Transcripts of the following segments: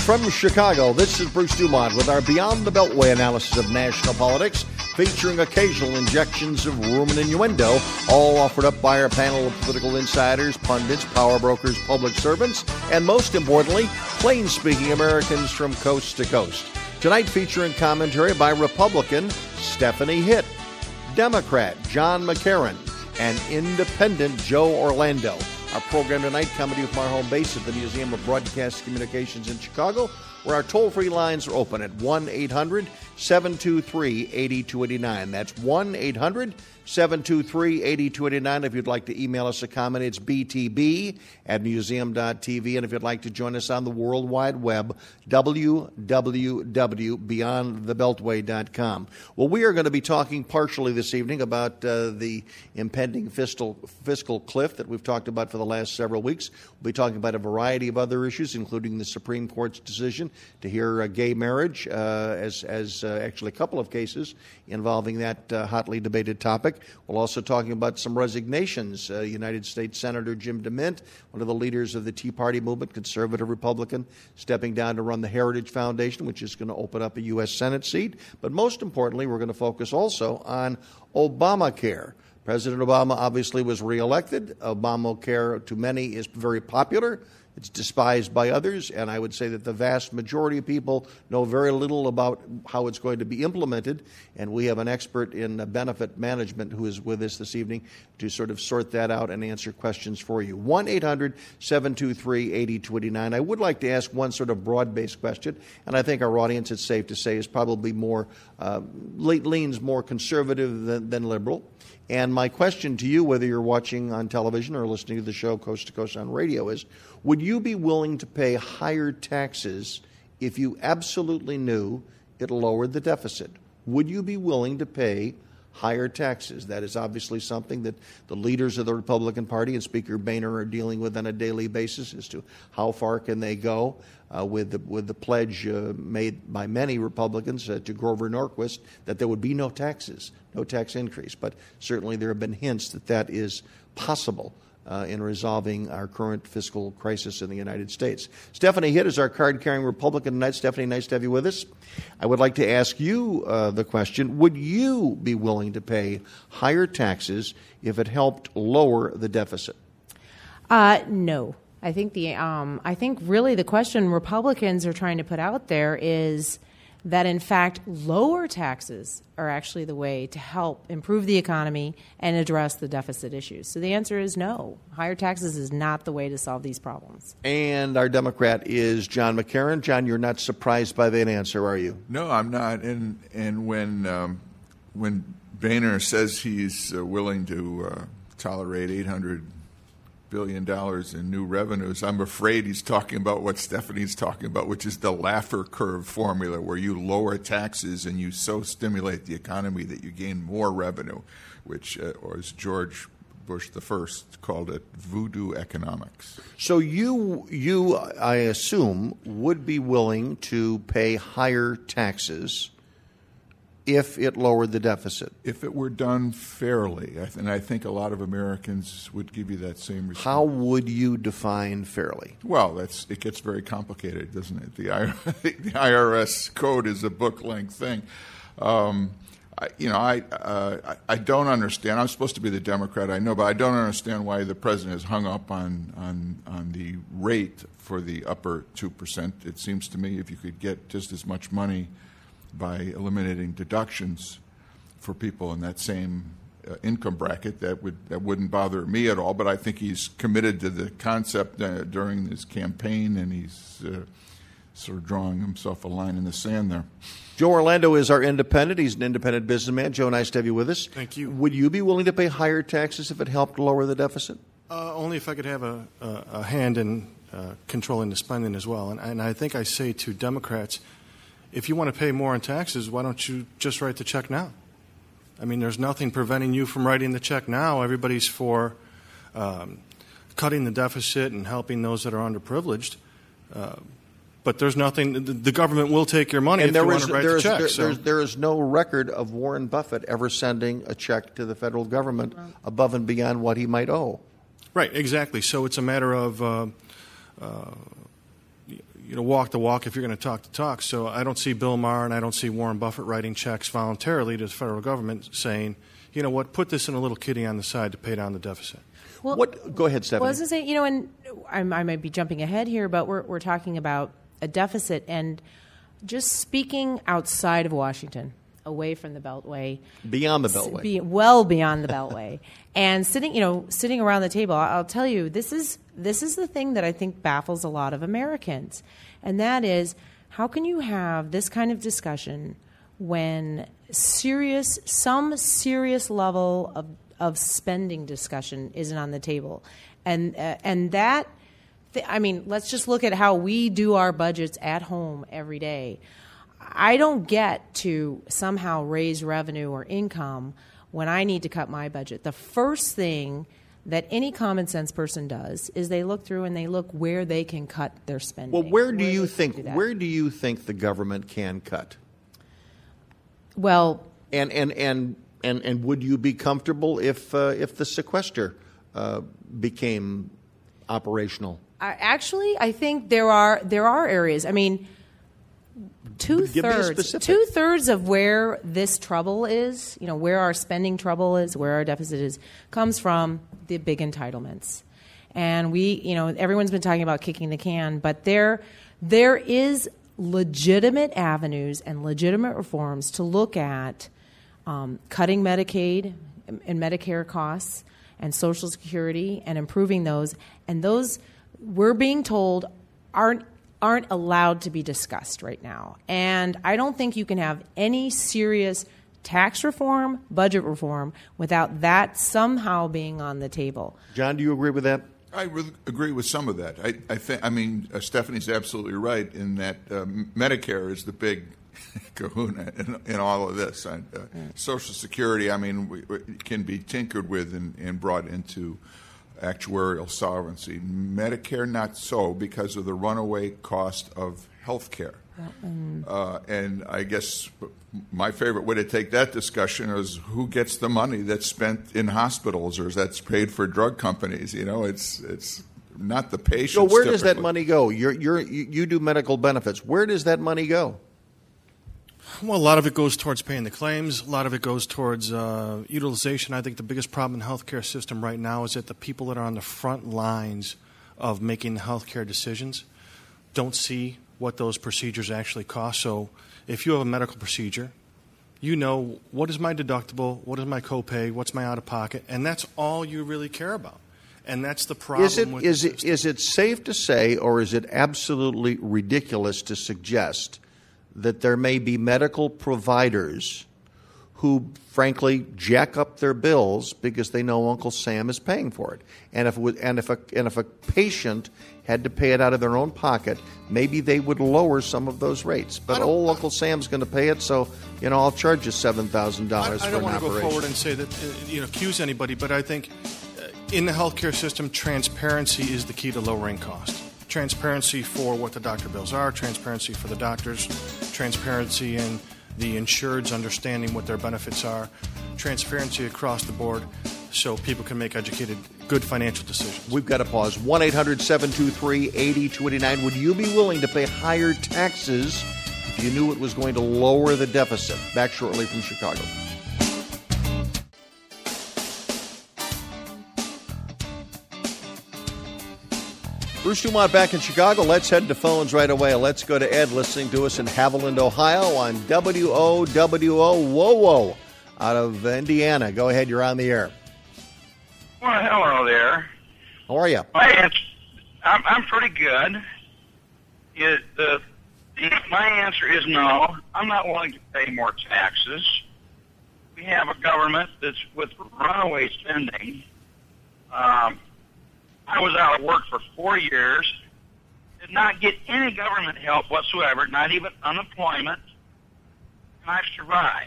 from Chicago, this is Bruce Dumont with our Beyond the Beltway analysis of national politics, featuring occasional injections of rumor and innuendo, all offered up by our panel of political insiders, pundits, power brokers, public servants, and most importantly, plain-speaking Americans from coast to coast. Tonight featuring commentary by Republican Stephanie Hitt, Democrat John McCarran, and Independent Joe Orlando. Our program tonight coming to you from our home base at the Museum of Broadcast Communications in Chicago, where our toll-free lines are open at 1-800-723-8289. That's 1-800-723-8289. If you'd like to email us a comment, it's btb@museum.tv. And if you'd like to join us on the World Wide Web, www.beyondthebeltway.com. Well, we are going to be talking partially this evening about the impending fiscal cliff that we've talked about for the last several weeks. We'll be talking about a variety of other issues, including the Supreme Court's decision to hear gay marriage, as actually a couple of cases involving that hotly debated topic. We're also talking about some resignations. United States Senator Jim DeMint, one of the leaders of the Tea Party movement, conservative Republican, stepping down to run the Heritage Foundation, which is going to open up a U.S. Senate seat. But most importantly, we're going to focus also on Obamacare. President Obama obviously was reelected. Obamacare, to many, is very popular. It's despised by others, and I would say that the vast majority of people know very little about how it's going to be implemented, and we have an expert in benefit management who is with us this evening to sort of sort that out and answer questions for you. 1-800-723-8289. I would like to ask one sort of broad-based question, and I think our audience, it's safe to say, is probably more leans more conservative than liberal. And my question to you, whether you're watching on television or listening to the show coast to coast on radio, is would you be willing to pay higher taxes if you absolutely knew it lowered the deficit? Would you be willing to pay higher taxes? That is obviously something that the leaders of the Republican Party and Speaker Boehner are dealing with on a daily basis as to how far can they go with the pledge made by many Republicans to Grover Norquist that there would be no taxes, no tax increase. But certainly there have been hints that that is possible in resolving our current fiscal crisis in the United States. Stephanie Hitt is our card-carrying Republican tonight. Stephanie, nice to have you with us. I would like to ask you the question, would you be willing to pay higher taxes if it helped lower the deficit? No. I think really the question Republicans are trying to put out there is that, in fact, lower taxes are actually the way to help improve the economy and address the deficit issues. So the answer is no. Higher taxes is not the way to solve these problems. And our Democrat is John McCarran. John, you're not surprised by that answer, are you? No, I'm not. And when Boehner says he's willing to tolerate $800 billion in new revenues, I'm afraid he's talking about what Stephanie's talking about, which is the Laffer curve formula, where you lower taxes and you so stimulate the economy that you gain more revenue, which, or as George Bush the First called it, voodoo economics. So you, I assume, would be willing to pay higher taxes if it lowered the deficit? If it were done fairly, and I think a lot of Americans would give you that same response. How would you define fairly? Well, it gets very complicated, doesn't it? The IRS code is a book-length thing. I don't understand. I'm supposed to be the Democrat, I know, but I don't understand why the president is hung up on the rate for the upper 2%. It seems to me if you could get just as much money by eliminating deductions for people in that same income bracket, that wouldn't bother me at all. But I think he's committed to the concept during his campaign, and he's sort of drawing himself a line in the sand there. Joe Orlando is our independent. He's an independent businessman. Joe, nice to have you with us. Thank you. Would you be willing to pay higher taxes if it helped lower the deficit? Only if I could have a hand in controlling the spending as well. And I think I say to Democrats, if you want to pay more in taxes, why don't you just write the check now? I mean, there's nothing preventing you from writing the check now. Everybody's for cutting the deficit and helping those that are underprivileged. But there's nothing. The government will take your money if you want to write the check. There is no record of Warren Buffett ever sending a check to the federal government above and beyond what he might owe. Right, exactly. So it's a matter of walk the walk if you're going to talk the talk. So I don't see Bill Maher and I don't see Warren Buffett writing checks voluntarily to the federal government saying, you know what, put this in a little kitty on the side to pay down the deficit. Well, Go ahead, Stephanie. Well, I was going to say, and I might be jumping ahead here, but we're talking about a deficit, and just speaking outside of Washington, away from the Beltway, Beyond the Beltway. Well beyond the Beltway, and sitting around the table. I'll tell you, this is the thing that I think baffles a lot of Americans, and that is, how can you have this kind of discussion when some serious level of spending discussion isn't on the table, and that. I mean, let's just look at how we do our budgets at home every day. I don't get to somehow raise revenue or income when I need to cut my budget. The first thing that any common sense person does is they look through and they look where they can cut their spending. Well, where do you think the government can cut? Well, and would you be comfortable if the sequester became operational? I think there are areas. I mean, two-thirds of where this trouble is, where our spending trouble is, where our deficit is, comes from the big entitlements. And everyone's been talking about kicking the can, but there is legitimate avenues and legitimate reforms to look at cutting Medicaid and Medicare costs and Social Security and improving those. And those, we're being told, aren't allowed to be discussed right now. And I don't think you can have any serious tax reform, budget reform, without that somehow being on the table. John, do you agree with that? I agree with some of that. I mean, Stephanie's absolutely right in that Medicare is the big kahuna in all of this. Social Security, I mean, can be tinkered with and brought into actuarial solvency. Medicare, not so, because of the runaway cost of health care. And I guess my favorite way to take that discussion is who gets the money that's spent in hospitals or that's paid for drug companies. It's not the patients. So where does that money go? You do medical benefits. Where does that money go? Well, a lot of it goes towards paying the claims. A lot of it goes towards utilization. I think the biggest problem in the healthcare system right now is that the people that are on the front lines of making the healthcare decisions don't see what those procedures actually cost. So if you have a medical procedure, you know, what is my deductible, what is my copay, what's my out-of-pocket, and that's all you really care about. And that's the problem with the system. Is it safe to say, or is it absolutely ridiculous to suggest that there may be medical providers who, frankly, jack up their bills because they know Uncle Sam is paying for it? And if a patient had to pay it out of their own pocket, maybe they would lower some of those rates. But old Uncle Sam's going to pay it, so I'll charge you $7,000 for an operation. I don't want to go forward and say that accuse anybody, but I think in the healthcare system, transparency is the key to lowering costs. Transparency for what the doctor bills are, transparency for the doctors, transparency in the insured's understanding what their benefits are, transparency across the board so people can make educated, good financial decisions. We've got to pause. 1-800-723-8289. Would you be willing to pay higher taxes if you knew it was going to lower the deficit? Back shortly from Chicago. Bruce Dumont back in Chicago. Let's head to phones right away. Let's go to Ed listening to us in Haviland, Ohio on WOWO out of Indiana. Go ahead. You're on the air. Well, hello there. How are you? I'm pretty good. My answer is no. I'm not willing to pay more taxes. We have a government that's with runaway spending. I was out of work for 4 years, did not get any government help whatsoever, not even unemployment, and I survived.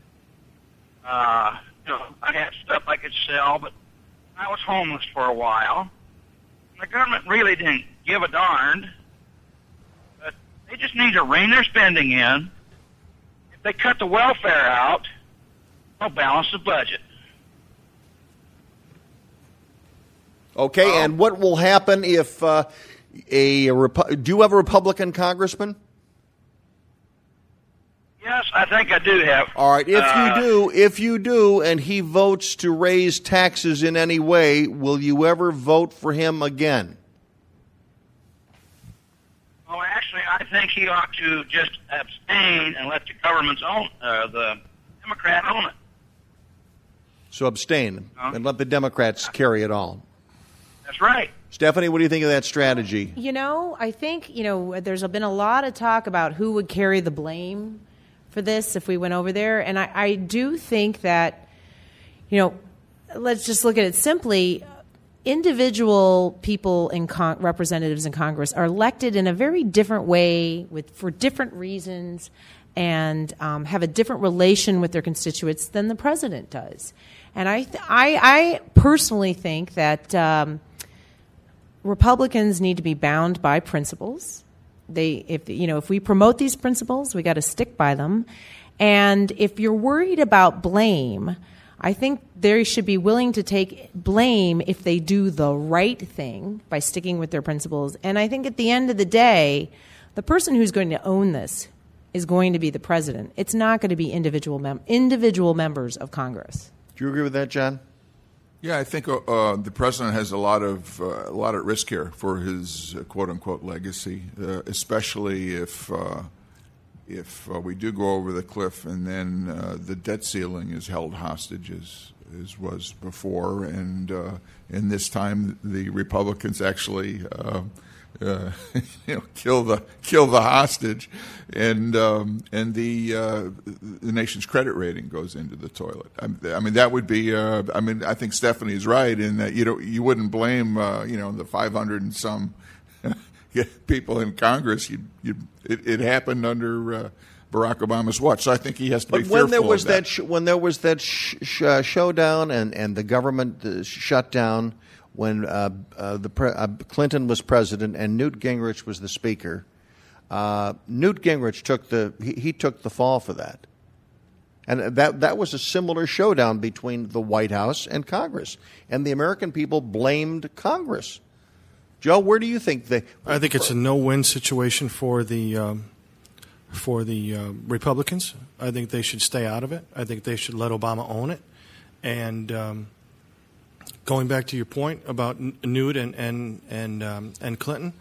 I had stuff I could sell, but I was homeless for a while. The government really didn't give a darn, but they just need to rein their spending in. If they cut the welfare out, they'll balance the budget. Okay, and what will happen if Do you have a Republican congressman? Yes, I think I do have. All right. If you do, and he votes to raise taxes in any way, will you ever vote for him again? Well, actually, I think he ought to just abstain and let the government's own, the Democrat own it. So abstain and let the Democrats carry it all. That's right. Stephanie, what do you think of that strategy? I think, there's been a lot of talk about who would carry the blame for this if we went over there. And I do think that, let's just look at it simply. Individual people in representatives in Congress are elected in a very different way for different reasons and have a different relation with their constituents than the president does. And I personally think that Republicans need to be bound by principles. If we promote these principles, we got to stick by them. And if you're worried about blame, I think they should be willing to take blame if they do the right thing by sticking with their principles. And I think at the end of the day, the person who's going to own this is going to be the president. It's not going to be individual members of Congress. Do you agree with that, John? Yeah, I think the president has a lot at risk here for his quote unquote legacy, especially if we do go over the cliff and then the debt ceiling is held hostage as was before, and this time the Republicans actually kill the hostage, and the nation's credit rating goes into the toilet. I mean that would be. I think Stephanie is right in that you wouldn't blame the 500 and some people in Congress. It happened under Barack Obama's watch. So I think he has to be fearful of that. When there was that showdown and the government shut down. When Clinton was president and Newt Gingrich was the speaker, Newt Gingrich took the fall for that, and that was a similar showdown between the White House and Congress, and the American people blamed Congress. Joe, where do you think they? I think it's a no-win situation for the Republicans. I think they should stay out of it. I think they should let Obama own it, and. Going back to your point about Newt and Clinton,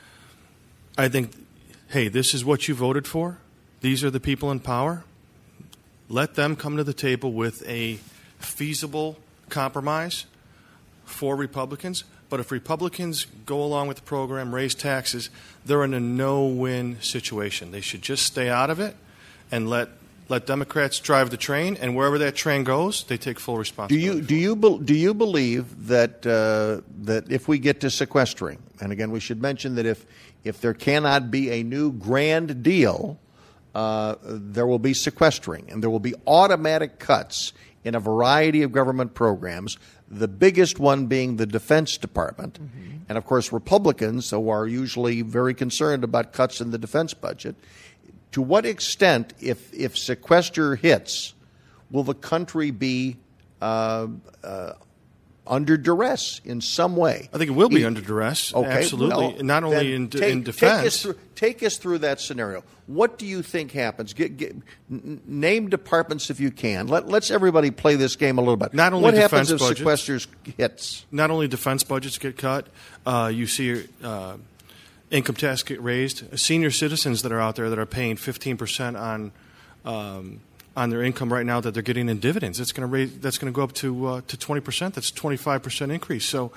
I think, hey, this is what you voted for. These are the people in power. Let them come to the table with a feasible compromise for Republicans. But if Republicans go along with the program, raise taxes, they're in a no-win situation. They should just stay out of it and let Democrats drive the train, and wherever that train goes, they take full responsibility. Do you believe that if we get to sequestering, and again we should mention that if there cannot be a new grand deal, there will be sequestering, and there will be automatic cuts in a variety of government programs. The biggest one being the Defense Department, and of course Republicans, who are usually very concerned about cuts in the defense budget. To what extent, if sequester hits, will the country be under duress in some way? I think it will be under duress, okay, absolutely, well, not only in defense. Take us through that scenario. What do you think happens? Name departments if you can. Let's everybody play this game a little bit. Not only what defense happens if budgets, sequesters hits? Not only defense budgets get cut, you see income tax get raised. Senior citizens that are out there that are paying 15% on their income right now that they're getting in dividends, that's going to go up to 20%. That's a 25% increase. So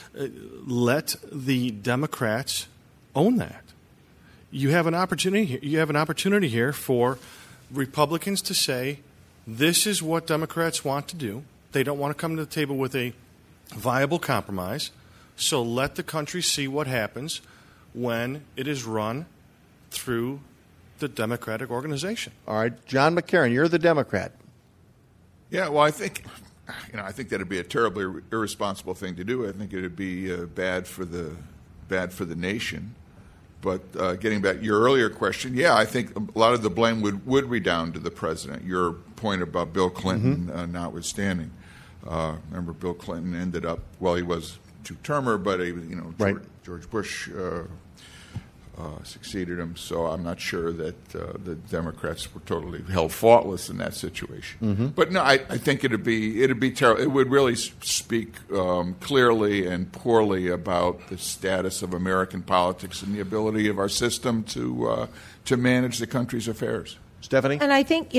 let the Democrats own that. You have an opportunity here for Republicans to say, this is what Democrats want to do. They don't want to come to the table with a viable compromise. So let the country see what happens when it is run through the Democratic organization. All right, John McCarran, you're the Democrat. Yeah, well, I think that would be a terribly irresponsible thing to do. I think it would be bad for the nation. But getting back to your earlier question, yeah, I think a lot of the blame would redound to the president. Your point about Bill Clinton notwithstanding. Remember, Bill Clinton ended up, he was two-termer, but Right. George Bush succeeded him. So I'm not sure that the Democrats were totally held faultless in that situation. Mm-hmm. But no, I think it'd be terrible. It would really speak clearly and poorly about the status of American politics and the ability of our system to manage the country's affairs. Stephanie? And I think,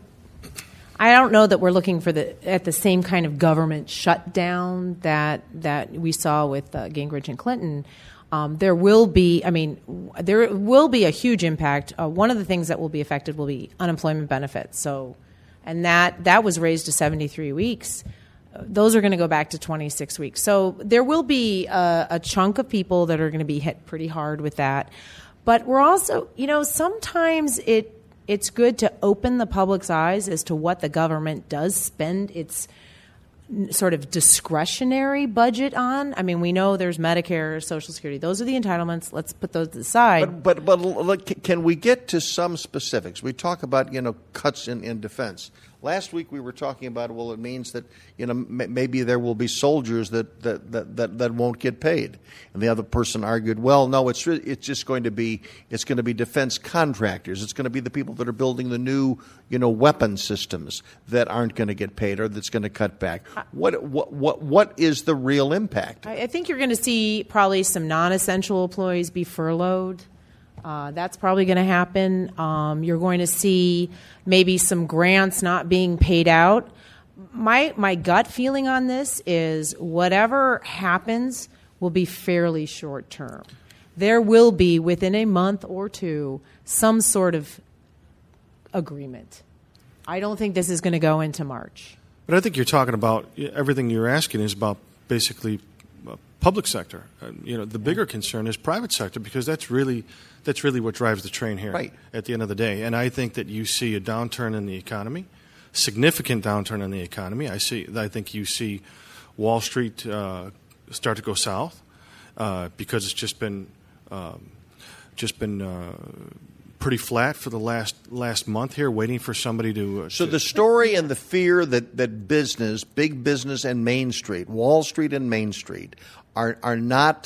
I don't know that we're looking at the same kind of government shutdown that we saw with Gingrich and Clinton. There will be a huge impact. One of the things that will be affected will be unemployment benefits. So, and that was raised to 73 weeks. Those are going to go back to 26 weeks. So there will be a chunk of people that are going to be hit pretty hard with that. But we're also, sometimes it's good to open the public's eyes as to what the government does spend its sort of discretionary budget on. I mean, we know there's Medicare, Social Security. Those are the entitlements. Let's put those aside. But look, can we get to some specifics? We talk about, cuts in defense. Last week we were talking about, it means that, maybe there will be soldiers that won't get paid. And the other person argued, well, no, it's going to be defense contractors. It's going to be the people that are building the new, weapon systems that aren't going to get paid or that's going to cut back. What is the real impact? I think you're going to see probably some non-essential employees be furloughed. That's probably going to happen. You're going to see maybe some grants not being paid out. My gut feeling on this is whatever happens will be fairly short term. There will be, within a month or two, some sort of agreement. I don't think this is going to go into March. But I think you're talking about everything you're asking is about basically public sector. The bigger concern is private sector because that's really what drives the train here right. At the end of the day. And I think that you see a downturn in the economy, significant downturn in the economy. I think you see Wall Street start to go south because it's just been pretty flat for the last month here, waiting for somebody to. So the story and the fear that business, big business, and Main Street, Wall Street and Main Street, are not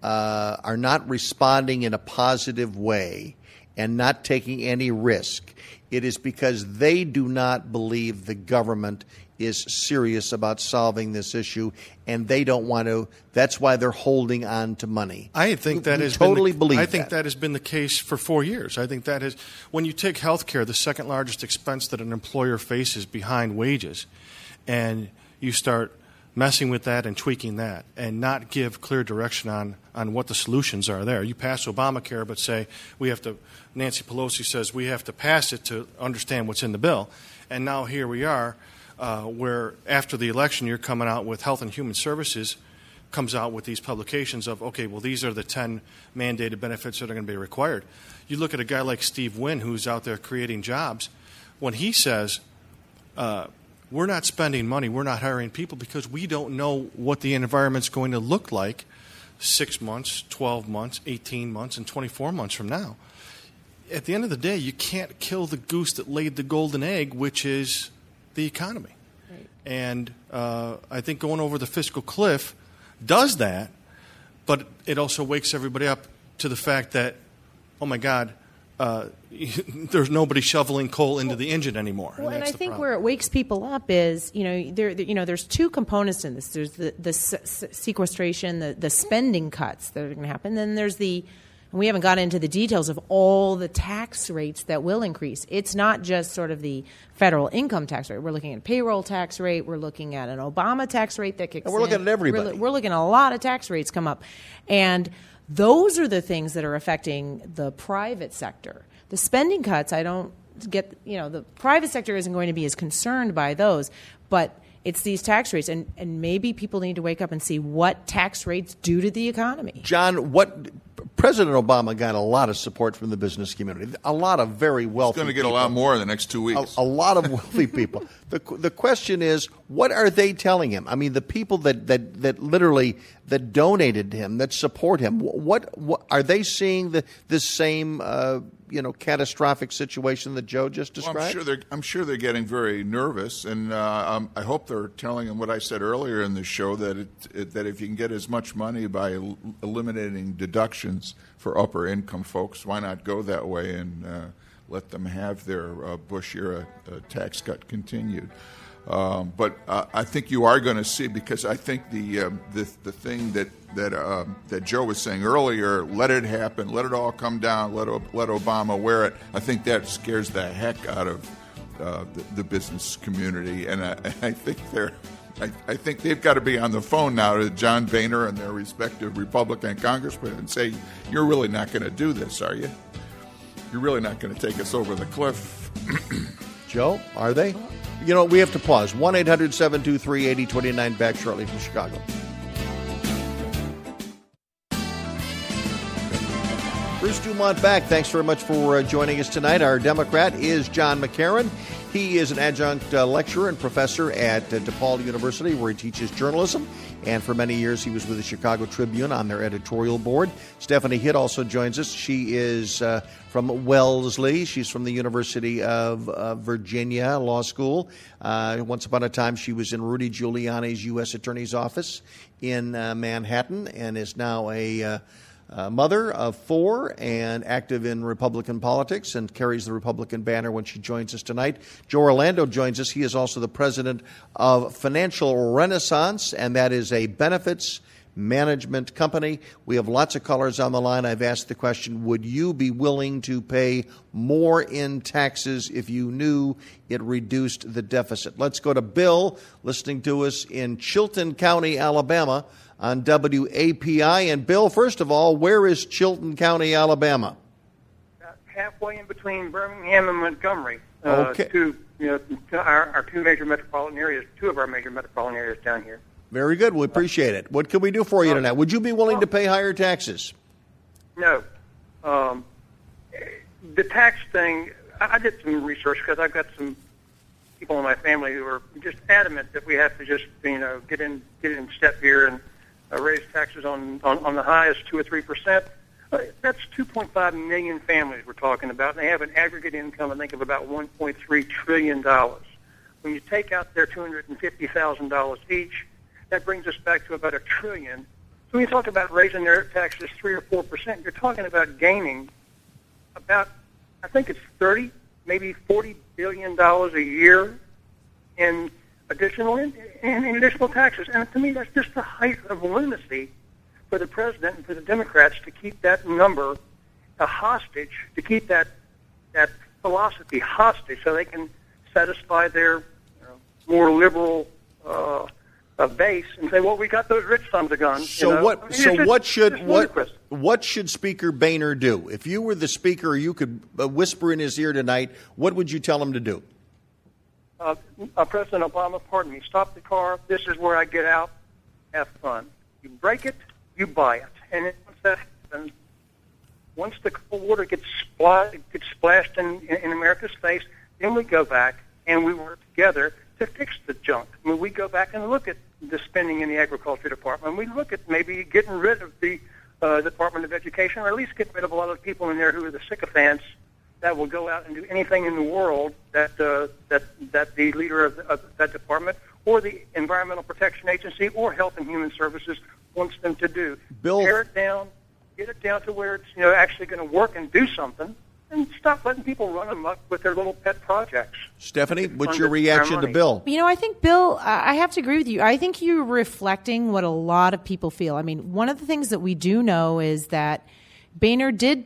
responding in a positive way and not taking any risk. It is because they do not believe the government is serious about solving this issue, and they don't want to. That's why they're holding on to money. I think that has totally believe. I think that has been the case for 4 years. I think that is when you take health care, the second largest expense that an employer faces behind wages, and you start messing with that and tweaking that and not give clear direction on what the solutions are there. You pass Obamacare, but say Nancy Pelosi says we have to pass it to understand what's in the bill. And now here we are, where after the election you're coming out with Health and Human Services comes out with these publications of, okay, well, these are the 10 mandated benefits that are going to be required. You look at a guy like Steve Wynn, who's out there creating jobs, when he says, we're not spending money, we're not hiring people because we don't know what the environment's going to look like 6 months, 12 months, 18 months, and 24 months from now. At the end of the day, you can't kill the goose that laid the golden egg, which is the economy. Right. And I think going over the fiscal cliff does that, but it also wakes everybody up to the fact that, oh, my God, there's nobody shoveling coal into the engine anymore. Well, and I think where it wakes people up is, there's two components in this. There's the sequestration, the spending cuts that are going to happen. Then there's and we haven't got into the details of all the tax rates that will increase. It's not just sort of the federal income tax rate. We're looking at payroll tax rate. We're looking at an Obama tax rate that kicks in. And we're looking at everybody. We're looking at a lot of tax rates come up. And those are the things that are affecting the private sector. The spending cuts, I don't get, the private sector isn't going to be as concerned by those, but it's these tax rates. And maybe people need to wake up and see what tax rates do to the economy. John, President Obama got a lot of support from the business community, a lot of very wealthy people. He's going to get a lot more in the next 2 weeks. A lot of wealthy people. The question is, What are they telling him? I mean, the people that literally that donated to him, that support him, what are they seeing this same catastrophic situation that Joe just described? Well, I'm sure they're getting very nervous, and I hope they're telling him what I said earlier in the show, that that if you can get as much money by eliminating deductions for upper income folks, why not go that way and let them have their Bush era tax cut continued. But I think you are going to see, because I think the thing that Joe was saying earlier, let it happen, let it all come down, let Obama wear it. I think that scares the heck out of the business community, and I think I think they've got to be on the phone now to John Boehner and their respective Republican congressmen and say, "You're really not going to do this, are you? You're really not going to take us over the cliff." Joe, are they? We have to pause. 1-800-723-8029, back shortly from Chicago. Bruce Dumont back. Thanks very much for joining us tonight. Our Democrat is John McCarran. He is an adjunct lecturer and professor at DePaul University, where he teaches journalism. And for many years, he was with the Chicago Tribune on their editorial board. Stephanie Hitt also joins us. She is from Wellesley. She's from the University of Virginia Law School. Once upon a time, she was in Rudy Giuliani's U.S. Attorney's Office in Manhattan, and is now a mother of 4 and active in Republican politics, and carries the Republican banner when she joins us tonight. Joe Orlando joins us. He is also the president of Financial Renaissance, and that is a benefits management company. We have lots of callers on the line. I've asked the question, would you be willing to pay more in taxes if you knew it reduced the deficit? Let's go to Bill, listening to us in Chilton County, Alabama, on WAPI. And Bill, first of all, where is Chilton County, Alabama? Halfway in between Birmingham and Montgomery. Okay. Our two major metropolitan areas, two of our major metropolitan areas down here. Very good. We appreciate it. What can we do for you tonight? Would you be willing to pay higher taxes? No. The tax thing, I did some research because I've got some people in my family who are just adamant that we have to just, get in step here and raise taxes on the highest 2 or 3%. That's 2.5 million families we're talking about, and they have an aggregate income, I think, of about $1.3 trillion. When you take out their $250,000 each, that brings us back to about $1 trillion. So when you talk about raising their taxes 3 or 4%, you're talking about gaining about, I think it's 30, maybe $40 billion a year in additional taxes. And to me, that's just the height of lunacy for the president and for the Democrats to keep that number a hostage, to keep that philosophy hostage, so they can satisfy their more liberal base and say, "Well, we got those rich sons of guns." So what should Speaker Boehner do? If you were the speaker, you could whisper in his ear tonight, what would you tell him to do? President Obama, pardon me, stop the car. This is where I get out. Have fun. You break it, you buy it. And once that happens, once the cold water gets splashed in America's face, then we go back and we work together to fix the junk. I mean, we go back and look at the spending in the Agriculture Department. We look at maybe getting rid of the Department of Education, or at least getting rid of a lot of people in there who are the sycophants that will go out and do anything in the world that the leader of that department or the Environmental Protection Agency or Health and Human Services wants them to do. Bill, tear it down, get it down to where it's actually going to work and do something, and stop letting people run amok with their little pet projects. Stephanie, what's your reaction to Bill? I think, Bill, I have to agree with you. I think you're reflecting what a lot of people feel. I mean, one of the things that we do know is that Boehner did,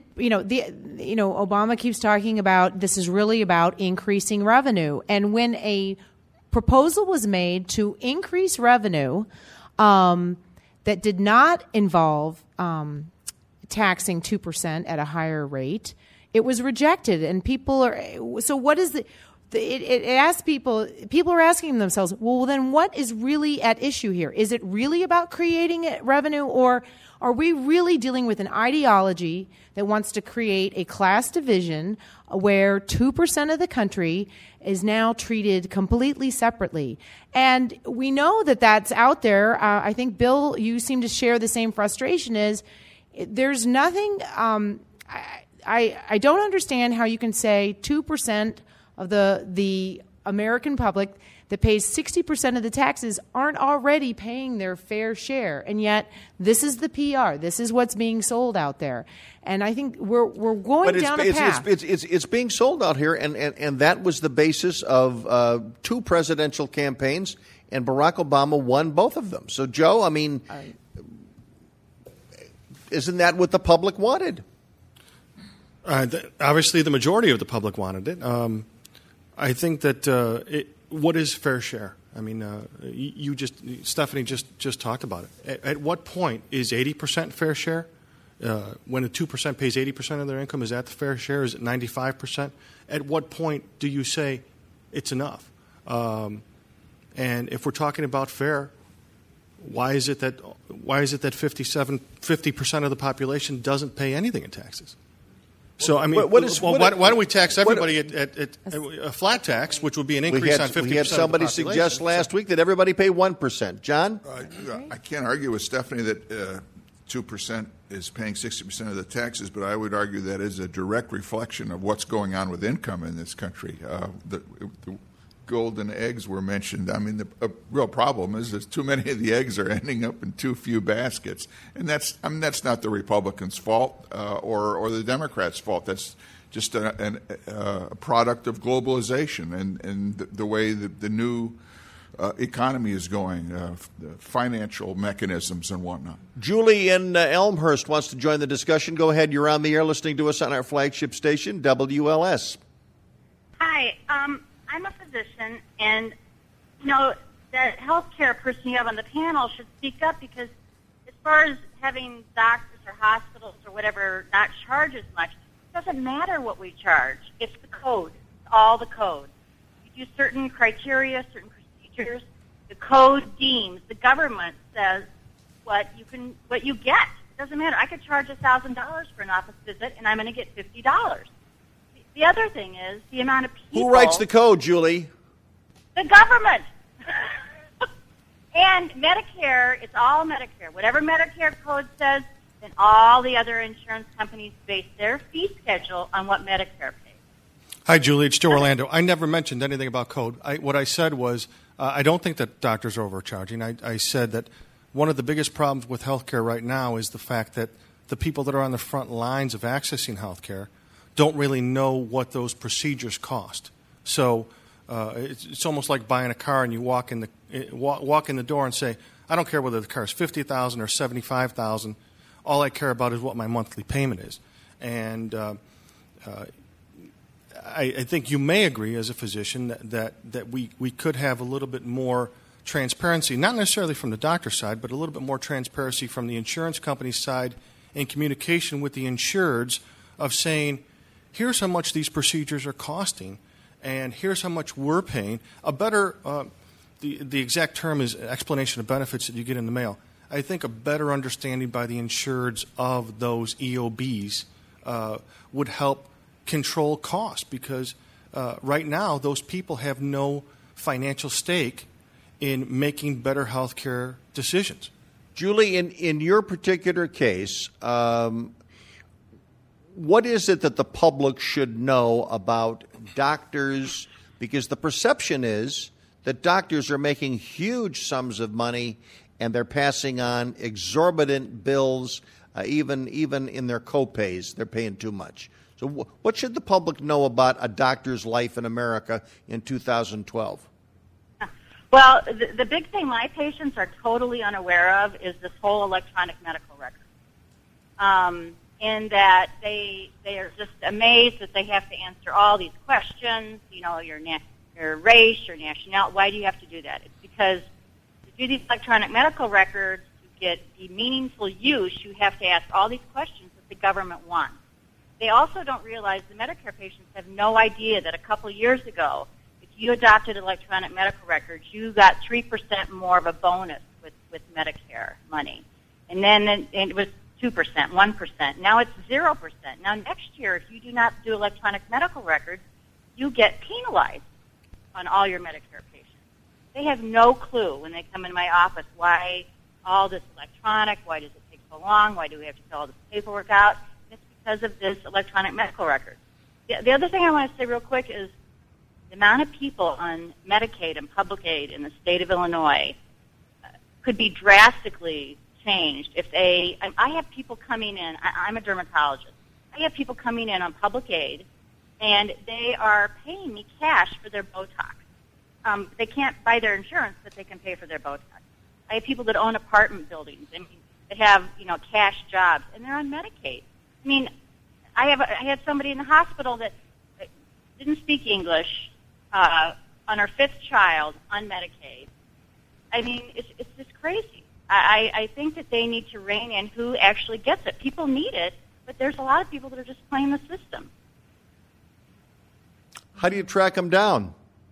Obama keeps talking about this is really about increasing revenue. And when a proposal was made to increase revenue that did not involve taxing 2% at a higher rate, it was rejected. And people are, so what is it asks people are asking themselves, well, then what is really at issue here? Is it really about creating revenue, or are we really dealing with an ideology that wants to create a class division where 2% of the country is now treated completely separately? And we know that that's out there. I think, Bill, you seem to share the same frustration. Is there's nothing I don't understand how you can say 2% of the American public that pays 60% of the taxes aren't already paying their fair share, and yet this is the PR. This is what's being sold out there, and I think we're going down a path. It's being sold out here, and that was the basis of 2 presidential campaigns, and Barack Obama won both of them. So, Joe, I mean, isn't that what the public wanted? Obviously, the majority of the public wanted it. I think that what is fair share? I mean, Stephanie just talked about it. At what point is 80% fair share? When a 2% pays 80% of their income, is that the fair share? Is it 95%? At what point do you say it's enough? And if we're talking about fair, why is it that 50% of the population doesn't pay anything in taxes? So, I mean, why don't we tax everybody at a flat tax, which would be an increase on 50% of the population? We had somebody suggest last week that everybody pay 1%. John? I can't argue with Stephanie that 2% is paying 60% of the taxes, but I would argue that is a direct reflection of what's going on with income in this country. The golden eggs were mentioned. I mean, the real problem is that too many of the eggs are ending up in too few baskets, and that's not the Republicans' fault or the Democrats' fault. That's just a product of globalization and the way the new economy is going, the financial mechanisms and whatnot. Julie in Elmhurst wants to join the discussion. Go ahead. You're on the air listening to us on our flagship station, WLS. Hi. I'm a physician, and, the healthcare person you have on the panel should speak up, because as far as having doctors or hospitals or whatever not charge as much, it doesn't matter what we charge. It's the code. It's all the code. You do certain criteria, certain procedures. The code deems, the government says what you get. It doesn't matter. I could charge $1,000 for an office visit, and I'm going to get $50. The other thing is the amount of people... Who writes the code, Julie? The government. And Medicare, it's all Medicare. Whatever Medicare code says, then all the other insurance companies base their fee schedule on what Medicare pays. Hi, Julie. It's Joe Orlando. I never mentioned anything about code. What I said was I don't think that doctors are overcharging. I said that one of the biggest problems with healthcare right now is the fact that the people that are on the front lines of accessing healthcare don't really know what those procedures cost. So it's almost like buying a car and you walk in the door and say, I don't care whether the car is $50,000 or $75,000. All I care about is what my monthly payment is. And I think you may agree as a physician that we could have a little bit more transparency, not necessarily from the doctor's side, but a little bit more transparency from the insurance company's side in communication with the insureds of saying, here's how much these procedures are costing, and here's how much we're paying. A better, the exact term is explanation of benefits that you get in the mail. I think a better understanding by the insureds of those EOBs would help control costs, because right now those people have no financial stake in making better health care decisions. Julie, in your particular case, what is it that the public should know about doctors? Because the perception is that doctors are making huge sums of money and they're passing on exorbitant bills, even in their co-pays. They're paying too much. So what should the public know about a doctor's life in America in 2012? Well, the big thing my patients are totally unaware of is this whole electronic medical record. In that they are just amazed that they have to answer all these questions, your race, your nationality. Why do you have to do that? It's because to do these electronic medical records, to get the meaningful use, you have to ask all these questions that the government wants. They also don't realize the Medicare patients have no idea that a couple years ago you adopted electronic medical records, you got 3% more of a bonus with Medicare money. And then it was 2%, 1%. Now it's 0%. Now next year, if you do not do electronic medical records, you get penalized on all your Medicare patients. They have no clue when they come into my office why all this electronic, why does it take so long, why do we have to fill all this paperwork out? It's because of this electronic medical record. The other thing I want to say real quick is the amount of people on Medicaid and public aid in the state of Illinois could be drastically changed if I have people coming in, I'm a dermatologist, I have people coming in on public aid and they are paying me cash for their Botox. They can't buy their insurance, but they can pay for their Botox. I have people that own apartment buildings and that have, cash jobs, and they're on Medicaid. I mean, I had somebody in the hospital that didn't speak English on her 5th child on Medicaid. I mean, it's just crazy. I think that they need to rein in who actually gets it. People need it, but there's a lot of people that are just playing the system. How do you track them down?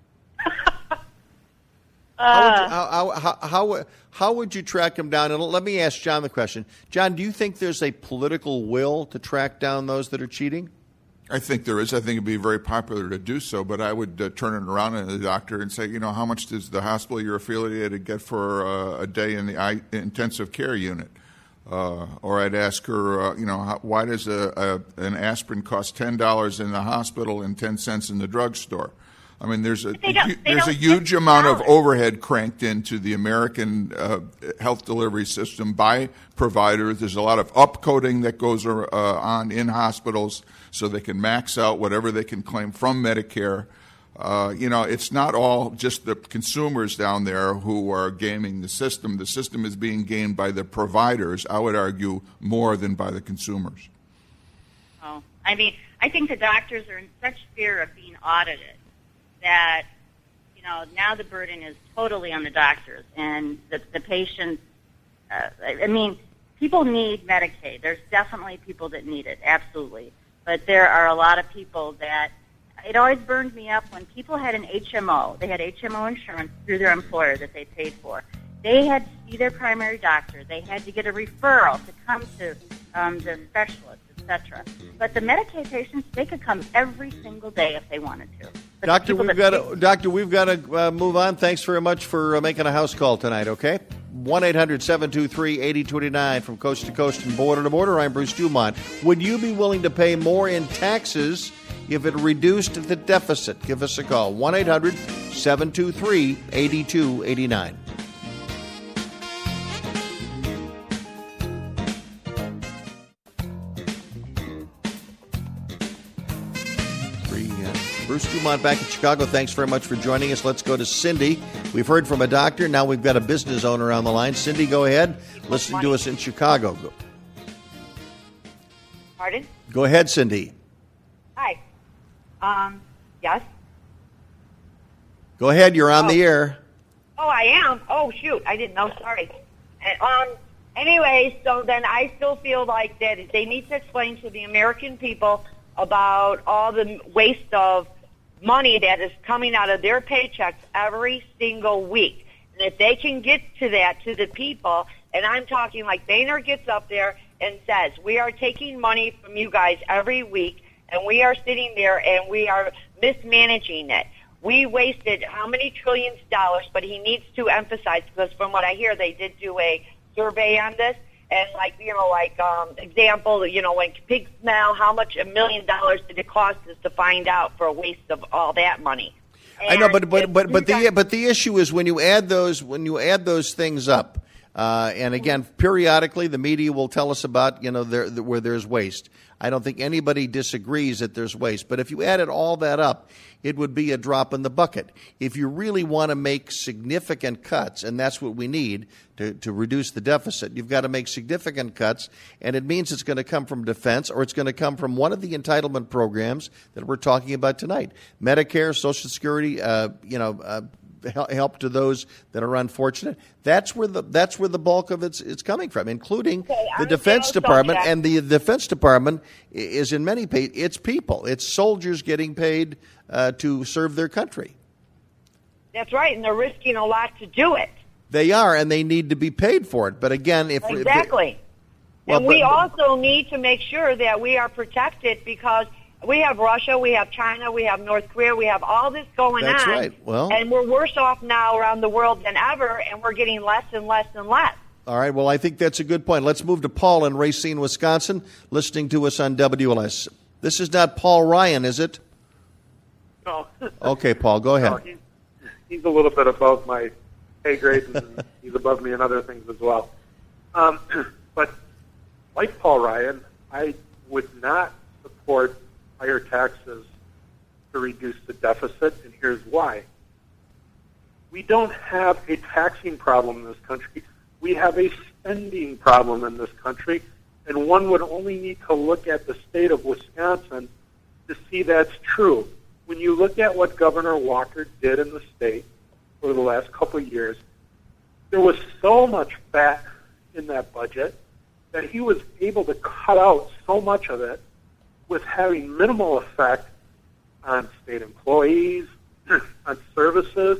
How would you track them down? And let me ask John the question. John, do you think there's a political will to track down those that are cheating? I think there is. I think it'd be very popular to do so, but I would turn it around to the doctor and say, how much does the hospital you're affiliated get for a day in the intensive care unit? Or I'd ask her, why does an aspirin cost $10 in the hospital and 10 cents in the drugstore? I mean, there's a huge amount of overhead cranked into the American health delivery system by providers. There's a lot of upcoding that goes on in hospitals so they can max out whatever they can claim from Medicare. It's not all just the consumers down there who are gaming the system. The system is being gamed by the providers, I would argue, more than by the consumers. Oh, I mean, I think the doctors are in such fear of being audited that, now the burden is totally on the doctors and the patients. People need Medicaid. There's definitely people that need it, absolutely. But there are a lot of people that, it always burned me up when people had an HMO. They had HMO insurance through their employer that they paid for. They had to see their primary doctor. They had to get a referral to come to the specialist, etc. But the Medicaid patients, they could come every single day if they wanted to. But Doctor, we've got to move on. Thanks very much for making a house call tonight, okay? 1-800-723-8029 from coast to coast and border to border. I'm Bruce Dumont. Would you be willing to pay more in taxes if it reduced the deficit? Give us a call, 1-800-723-8289. Bruce Dumont back in Chicago. Thanks very much for joining us. Let's go to Cindy. We've heard from a doctor. Now we've got a business owner on the line. Cindy, go ahead. Listen to us in Chicago. Pardon? Go ahead, Cindy. Hi. Yes? Go ahead. You're on the air. Oh, I am? Oh, shoot. I didn't know. Sorry. Anyway, so then I still feel like that they need to explain to the American people about all the waste of money that is coming out of their paychecks every single week. And if they can get to that to the people, and I'm talking like Boehner gets up there and says, we are taking money from you guys every week, and we are sitting there and we are mismanaging it. We wasted how many trillions of dollars, but he needs to emphasize, because from what I hear, they did do a survey on this. And example, when pigs smell, how much $1 million did it cost us to find out for a waste of all that money? And I know, but the issue is when you add those things up, and again, periodically the media will tell us about where there's waste. I don't think anybody disagrees that there's waste, but if you added all that up, it would be a drop in the bucket. If you really want to make significant cuts, and that's what we need to reduce the deficit, you've got to make significant cuts, and it means it's going to come from defense, or it's going to come from one of the entitlement programs that we're talking about tonight. Medicare, Social Security, help to those that are unfortunate. That's where the bulk of it's coming from, including the Defense Department. And the Defense Department is in many it's people. It's soldiers getting paid to serve their country. That's right, and they're risking a lot to do it. They are, and they need to be paid for it. But again, Exactly. And we also need to make sure that we are protected because we have Russia, we have China, we have North Korea, we have all this going That's on. right. Well, and we're worse off now around the world than ever, and we're getting less and less and less. all right, well, I think that's a good point. Let's move to Paul in Racine, Wisconsin, listening to us on WLS. This is not Paul Ryan, is it? No. Okay, Paul, go ahead. No, he's a little bit above my pay grade, and he's above me in other things as well. But like Paul Ryan, I would not support higher taxes to reduce the deficit, and here's why. We don't have a taxing problem in this country. We have a spending problem in this country, and one would only need to look at the state of Wisconsin to see that's true. When you look at what Governor Walker did in the state over the last couple of years, there was so much fat in that budget that he was able to cut out so much of it with having minimal effect on state employees, on services.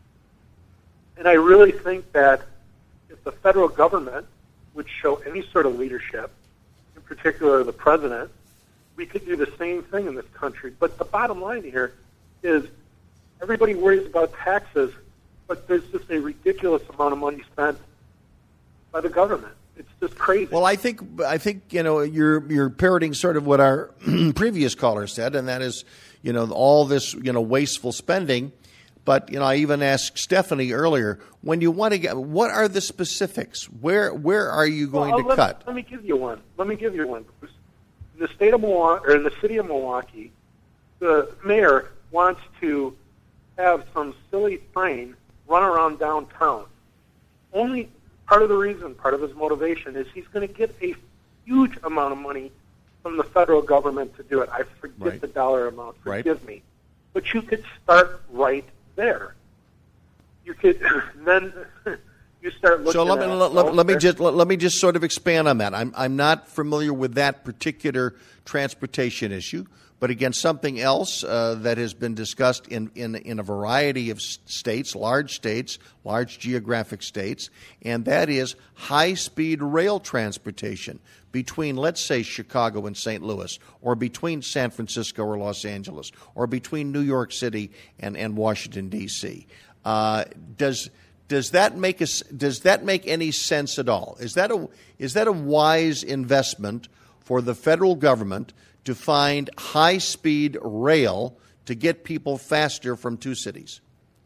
And I really think that if the federal government would show any sort of leadership, in particular the president, we could do the same thing in this country. But the bottom line here is everybody worries about taxes, but there's just a ridiculous amount of money spent by the government. It's just crazy. Well, I think you're parroting sort of what our previous caller said, and that is, all this wasteful spending. But I even asked Stephanie earlier, when you want to get, what are the specifics? Where are you going to cut? Let me give you one. Bruce. In the state of Milwaukee, or in the city of Milwaukee, the mayor wants to have some silly train run around downtown. Only part of his motivation is he's going to get a huge amount of money from the federal government to do it. I forget the dollar amount. Forgive me. But you could start right there. You could then you start looking. So let me just sort of expand on that. I'm not familiar with that particular transportation issue, but again, something else that has been discussed in a variety of states, large geographic states, and that is high-speed rail transportation between, let's say, Chicago and St. Louis, or between San Francisco or Los Angeles, or between New York City and Washington, D.C. Does that make any sense at all? Is that a wise investment for the federal government to find high-speed rail to get people faster from two cities?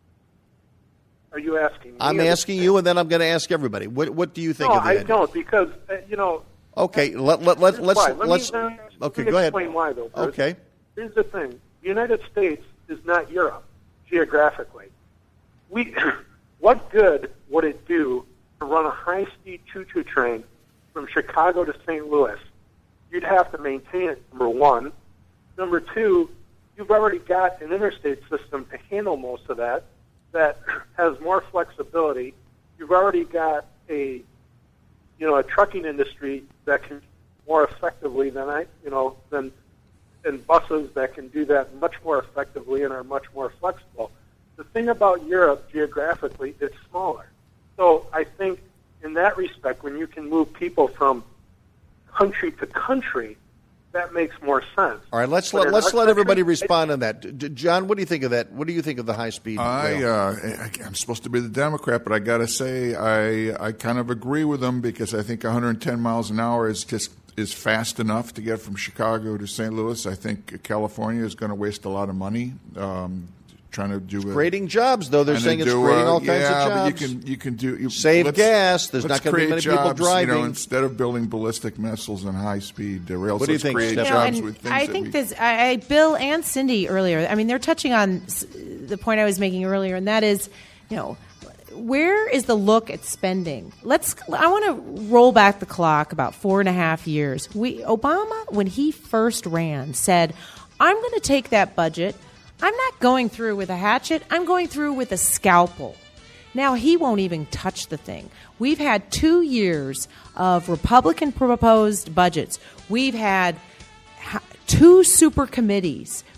Are you asking me? I'm asking you, and then I'm going to ask everybody. What do you think of that? No, I don't, because Okay, let's. Okay, go ahead. Explain why, though. Bruce. Okay. Here's the thing: the United States is not Europe geographically. What good would it do to run a high-speed choo-choo train from Chicago to St. Louis? You'd have to maintain it, number one. Number two, you've already got an interstate system to handle most of that has more flexibility. You've already got a trucking industry that can more effectively than buses that can do that much more effectively and are much more flexible. The thing about Europe geographically, it's smaller. So I think in that respect, when you can move people from country to country, that makes more sense. All right, let's let everybody respond on that. John, what do you think of that? What do you think of the high speed rail? I'm supposed to be the Democrat, but I got to say I kind of agree with them because I think 110 miles an hour is fast enough to get from Chicago to St. Louis. I think California is going to waste a lot of money. Trying to do creating jobs, though they're saying it's creating all kinds of jobs. But you can save gas. There's not going to be many people driving. Instead of building ballistic missiles and high speed rails, what do you think, create jobs with things. I think Bill and Cindy earlier. I mean, they're touching on the point I was making earlier, and that is, where is the look at spending? I want to roll back the clock about 4.5 years. Obama, when he first ran, said, "I'm going to take that budget. I'm not going through with a hatchet. I'm going through with a scalpel." Now, he won't even touch the thing. We've had 2 years of Republican-proposed budgets. We've had 2 super committees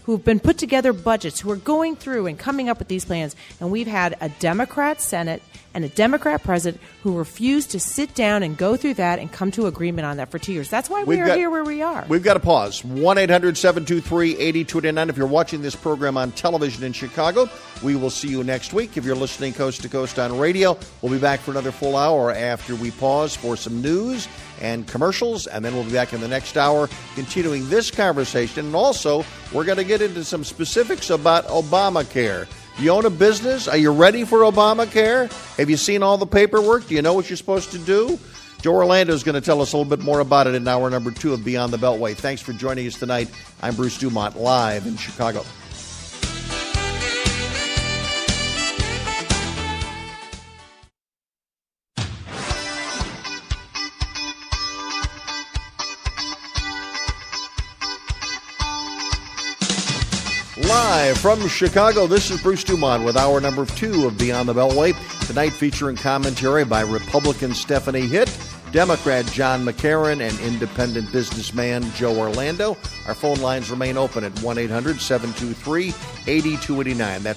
who've been put together budgets, who are going through and coming up with these plans. And we've had a Democrat Senate and a Democrat president who refused to sit down and go through that and come to agreement on that for 2 years. That's why we are here where we are. We've got to pause. 1-800-723-8289. If you're watching this program on television in Chicago, we will see you next week. If you're listening coast to coast on radio, we'll be back for another full hour after we pause for some news and commercials, and then we'll be back in the next hour continuing this conversation. And also, we're going to get into some specifics about Obamacare. You own a business? Are you ready for Obamacare? Have you seen all the paperwork? Do you know what you're supposed to do? Joe Orlando is going to tell us a little bit more about it in hour number 2 of Beyond the Beltway. Thanks for joining us tonight. I'm Bruce Dumont, live in Chicago. Live from Chicago, this is Bruce Dumont with hour number 2 of Beyond the Beltway. Tonight featuring commentary by Republican Stephanie Hitt, Democrat John McCarran, and independent businessman Joe Orlando. Our phone lines remain open at 1-800-723-8289. That's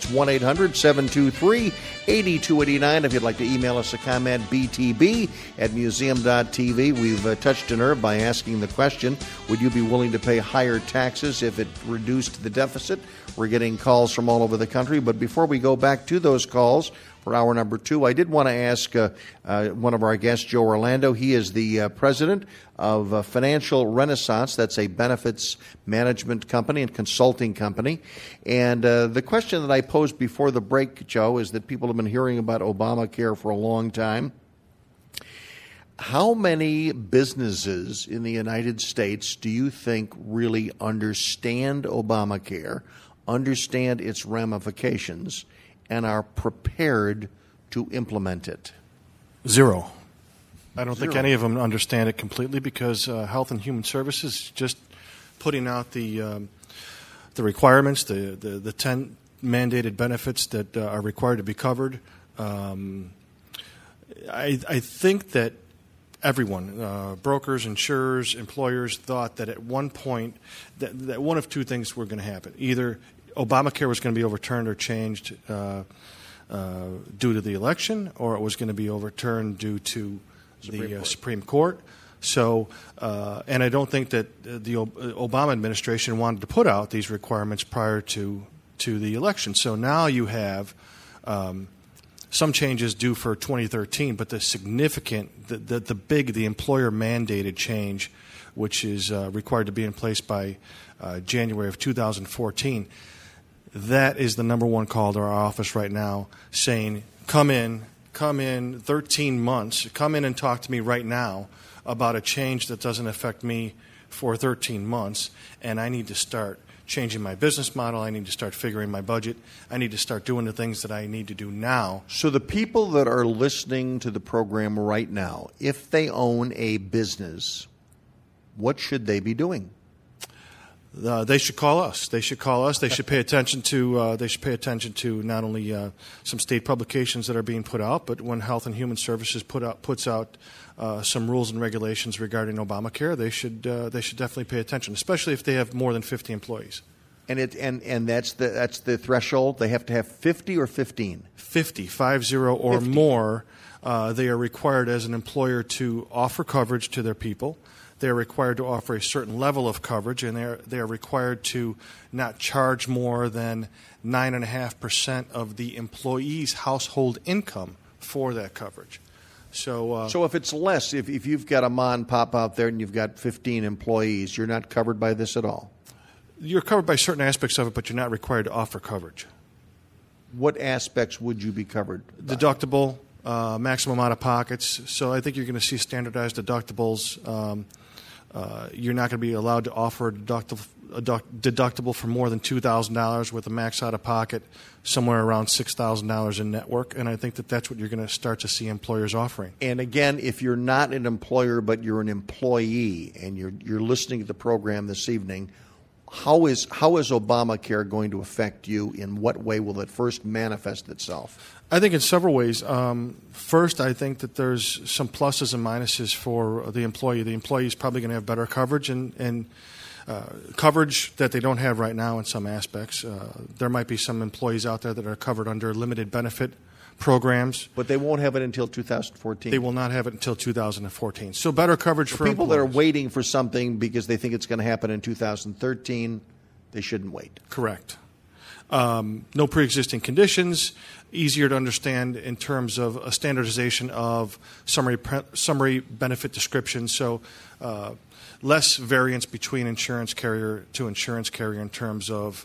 1-800-723-8289. If you'd like to email us a comment, btb@museum.tv. We've touched a nerve by asking the question, would you be willing to pay higher taxes if it reduced the deficit? We're getting calls from all over the country. But before we go back to those calls for hour number 2, I did want to ask one of our guests, Joe Orlando. He is the president of Financial Renaissance. That's a benefits management company and consulting company. And the question that I posed before the break, Joe, is that people have been hearing about Obamacare for a long time. How many businesses in the United States do you think really understand Obamacare, understand its ramifications, and are prepared to implement it? Zero. I don't think any of them understand it completely because Health and Human Services is just putting out the requirements, the 10 mandated benefits that are required to be covered. I think that everyone, brokers, insurers, employers, thought that at one point that one of two things were going to happen. Either Obamacare was going to be overturned or changed due to the election, or it was going to be overturned due to the Supreme Court. So, and I don't think that the Obama administration wanted to put out these requirements prior to the election. So now you have some changes due for 2013, but the significant, the employer mandated change, which is required to be in place by January of 2014, that is the number one call to our office right now, saying, come in 13 months, come in and talk to me right now about a change that doesn't affect me for 13 months, and I need to start changing my business model. I need to start figuring my budget. I need to start doing the things that I need to do now. So the people that are listening to the program right now, if they own a business, what should they be doing? They should call us. They should call us. They should pay attention to. They should pay attention to not only some state publications that are being put out, but when Health and Human Services puts out some rules and regulations regarding Obamacare, they should definitely pay attention, especially if they have more than 50 employees. And that's the threshold. They have to have 50 or 15. 50 or 50. More. They are required as an employer to offer coverage to their people. They are required to offer a certain level of coverage, and they are required to not charge more than 9.5% of the employee's household income for that coverage. So if it's less, if you've got a mom and pop out there and you've got 15 employees, you're not covered by this at all? You're covered by certain aspects of it, but you're not required to offer coverage. What aspects would you be covered by? Deductible, maximum out-of-pockets. So I think you're going to see standardized deductibles. You're not going to be allowed to offer a deductible for more than $2,000 with a max out-of-pocket somewhere around $6,000 in network, and I think that's what you're going to start to see employers offering. And again, if you're not an employer but you're an employee and you're listening to the program this evening, how is Obamacare going to affect you? In what way will it first manifest itself? I think in several ways. First, I think that there's some pluses and minuses for the employee. The employee is probably going to have better coverage, and coverage that they don't have right now in some aspects. There might be some employees out there that are covered under limited benefit programs. But they won't have it until 2014. They will not have it until 2014. So better coverage for people employees. that are waiting for something because they think it's going to happen in 2013, they shouldn't wait. Correct. No pre-existing conditions, easier to understand in terms of a standardization of summary benefit descriptions. So less variance between insurance carrier to insurance carrier in terms of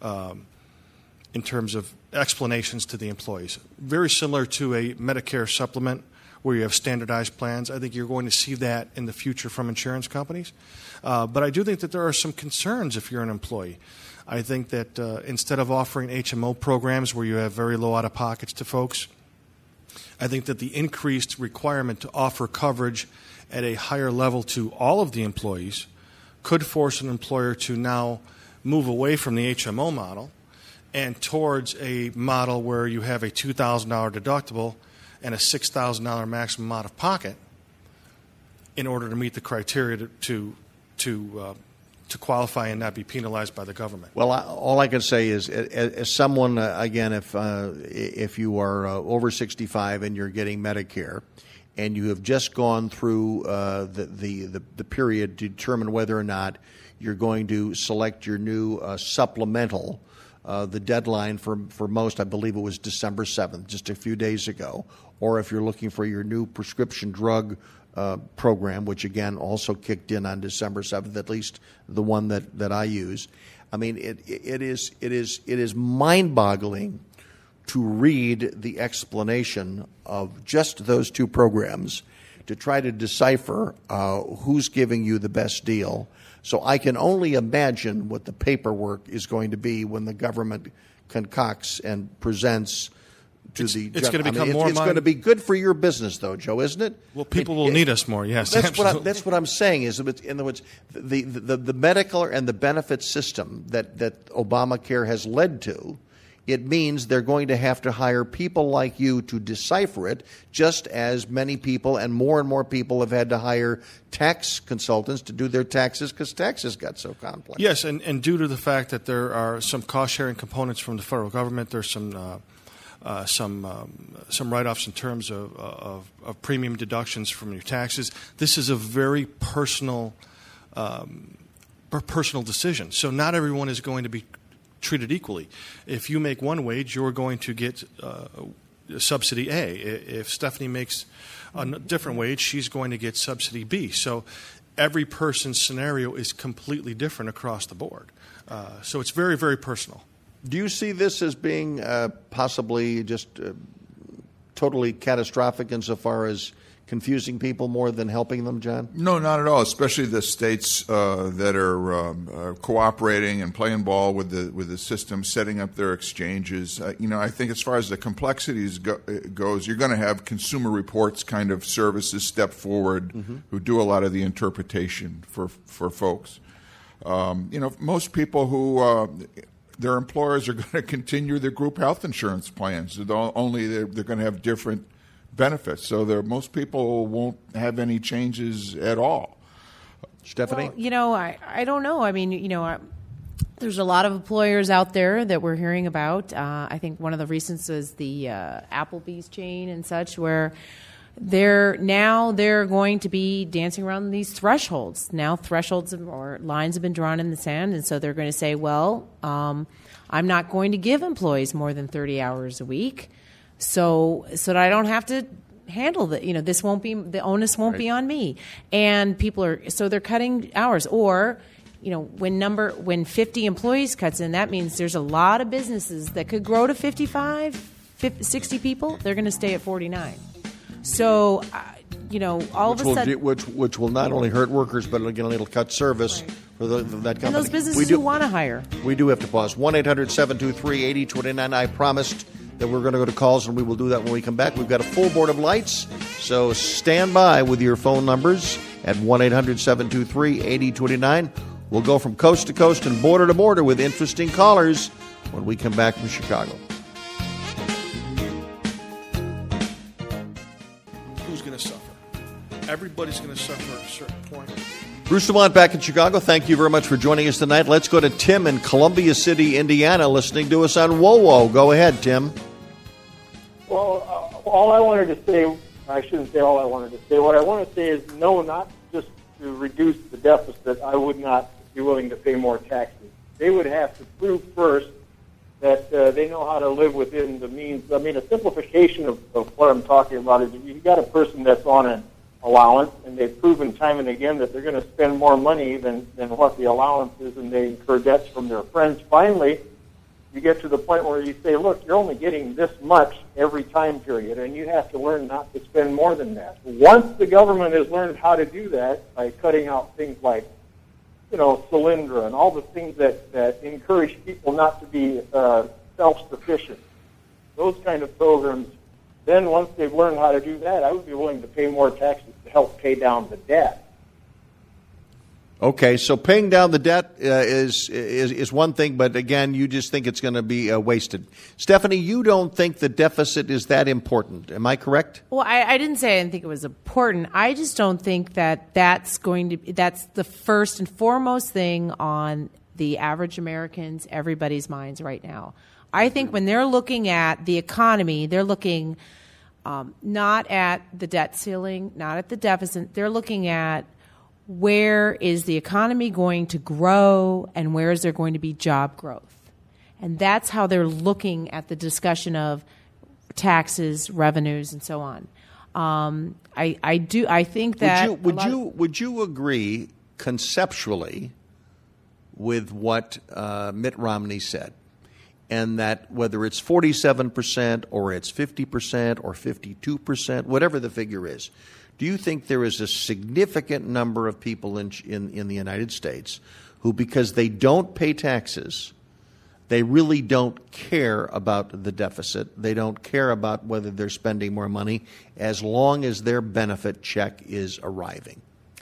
explanations to the employees. Very similar to a Medicare supplement where you have standardized plans. I think you're going to see that in the future from insurance companies. But I do think that there are some concerns if you're an employee. I think that instead of offering HMO programs where you have very low out-of-pockets to folks, I think that the increased requirement to offer coverage at a higher level to all of the employees could force an employer to now move away from the HMO model and towards a model where you have a $2,000 deductible and a $6,000 maximum out-of-pocket in order to meet the criteria to qualify and not be penalized by the government. Well, all I can say is, as someone, again, if you are over 65 and you're getting Medicare, and you have just gone through the period to determine whether or not you're going to select your new supplemental, the deadline for most, I believe it was December 7th, just a few days ago, or if you're looking for your new prescription drug program, which again also kicked in on December 7th, at least the one that I use. I mean, it is mind-boggling to read the explanation of just those two programs to try to decipher who's giving you the best deal. So I can only imagine what the paperwork is going to be when the government concocts and presents to the. It's going to become more. It's going to be good for your business, though, Joe, isn't it? Well, people will need us more. Yes, that's what I'm saying. Is in other words, the medical and the benefit system that Obamacare has led to. It means they're going to have to hire people like you to decipher it, just as many people and more people have had to hire tax consultants to do their taxes because taxes got so complex. Yes, and due to the fact that there are some cost-sharing components from the federal government, there's some write-offs in terms of premium deductions from your taxes. This is a very personal decision. So not everyone is going to be treated equally. If you make one wage, you're going to get subsidy A. If Stephanie makes a different wage, she's going to get subsidy B. So every person's scenario is completely different across the board. So it's very, very personal. Do you see this as being possibly just totally catastrophic insofar as confusing people more than helping them, John? No, not at all. Especially the states that are cooperating and playing ball with the system, setting up their exchanges. I think as far as the complexities goes, you're going to have Consumer Reports kind of services step forward who do a lot of the interpretation for folks. Most people who their employers are going to continue their group health insurance plans. Only they're going to have different benefits, so most people won't have any changes at all. Stephanie? Well, I don't know. I mean, there's a lot of employers out there that we're hearing about. I think one of the recent was the Applebee's chain and such, where they're going to be dancing around these thresholds. Now thresholds or lines have been drawn in the sand, and so they're going to say, well, I'm not going to give employees more than 30 hours a week. So that I don't have to handle the the onus won't be on me. And they're cutting hours. Or, when 50 employees cuts in, that means there's a lot of businesses that could grow to 55, 60 people. They're going to stay at 49. So, all of a sudden, which will not only hurt workers, but again, it'll cut service for that company. And those businesses who want to hire. We do have to pause. 1-800-723-8029. I promised that we're going to go to calls, and we will do that when we come back. We've got a full board of lights, so stand by with your phone numbers at 1-800-723-8029. We'll go from coast to coast and border to border with interesting callers when we come back from Chicago. Who's going to suffer? Everybody's going to suffer at a certain point. Bruce Dumont back in Chicago. Thank you very much for joining us tonight. Let's go to Tim in Columbia City, Indiana, listening to us on WOWO. Go ahead, Tim. Well, all I wanted to say, I shouldn't say all I wanted to say. What I want to say is no, not just to reduce the deficit. I would not be willing to pay more taxes. They would have to prove first that they know how to live within the means. I mean, a simplification of what I'm talking about is you've got a person that's on an allowance, and they've proven time and again that they're going to spend more money than what the allowance is, and they incur debts from their friends. Finally, you get to the point where you say, look, you're only getting this much every time period, and you have to learn not to spend more than that. Once the government has learned how to do that by cutting out things like, Solyndra and all the things that encourage people not to be self-sufficient, those kind of programs, then once they've learned how to do that, I would be willing to pay more taxes to help pay down the debt. Okay, so paying down the debt is one thing, but again, you just think it's going to be wasted. Stephanie, you don't think the deficit is that important. Am I correct? Well, I didn't say I didn't think it was important. I just don't think that's the first and foremost thing on the average Americans, everybody's minds right now. I think when they're looking at the economy, they're looking not at the debt ceiling, not at the deficit. They're looking at where is the economy going to grow and where is there going to be job growth. And that's how they're looking at the discussion of taxes, revenues, and so on. I think that would you agree conceptually with what Mitt Romney said? And that whether it's 47% or it's 50% or 52%, whatever the figure is, do you think there is a significant number of people in the United States who, because they don't pay taxes, they really don't care about the deficit, they don't care about whether they're spending more money as long as their benefit check is arriving?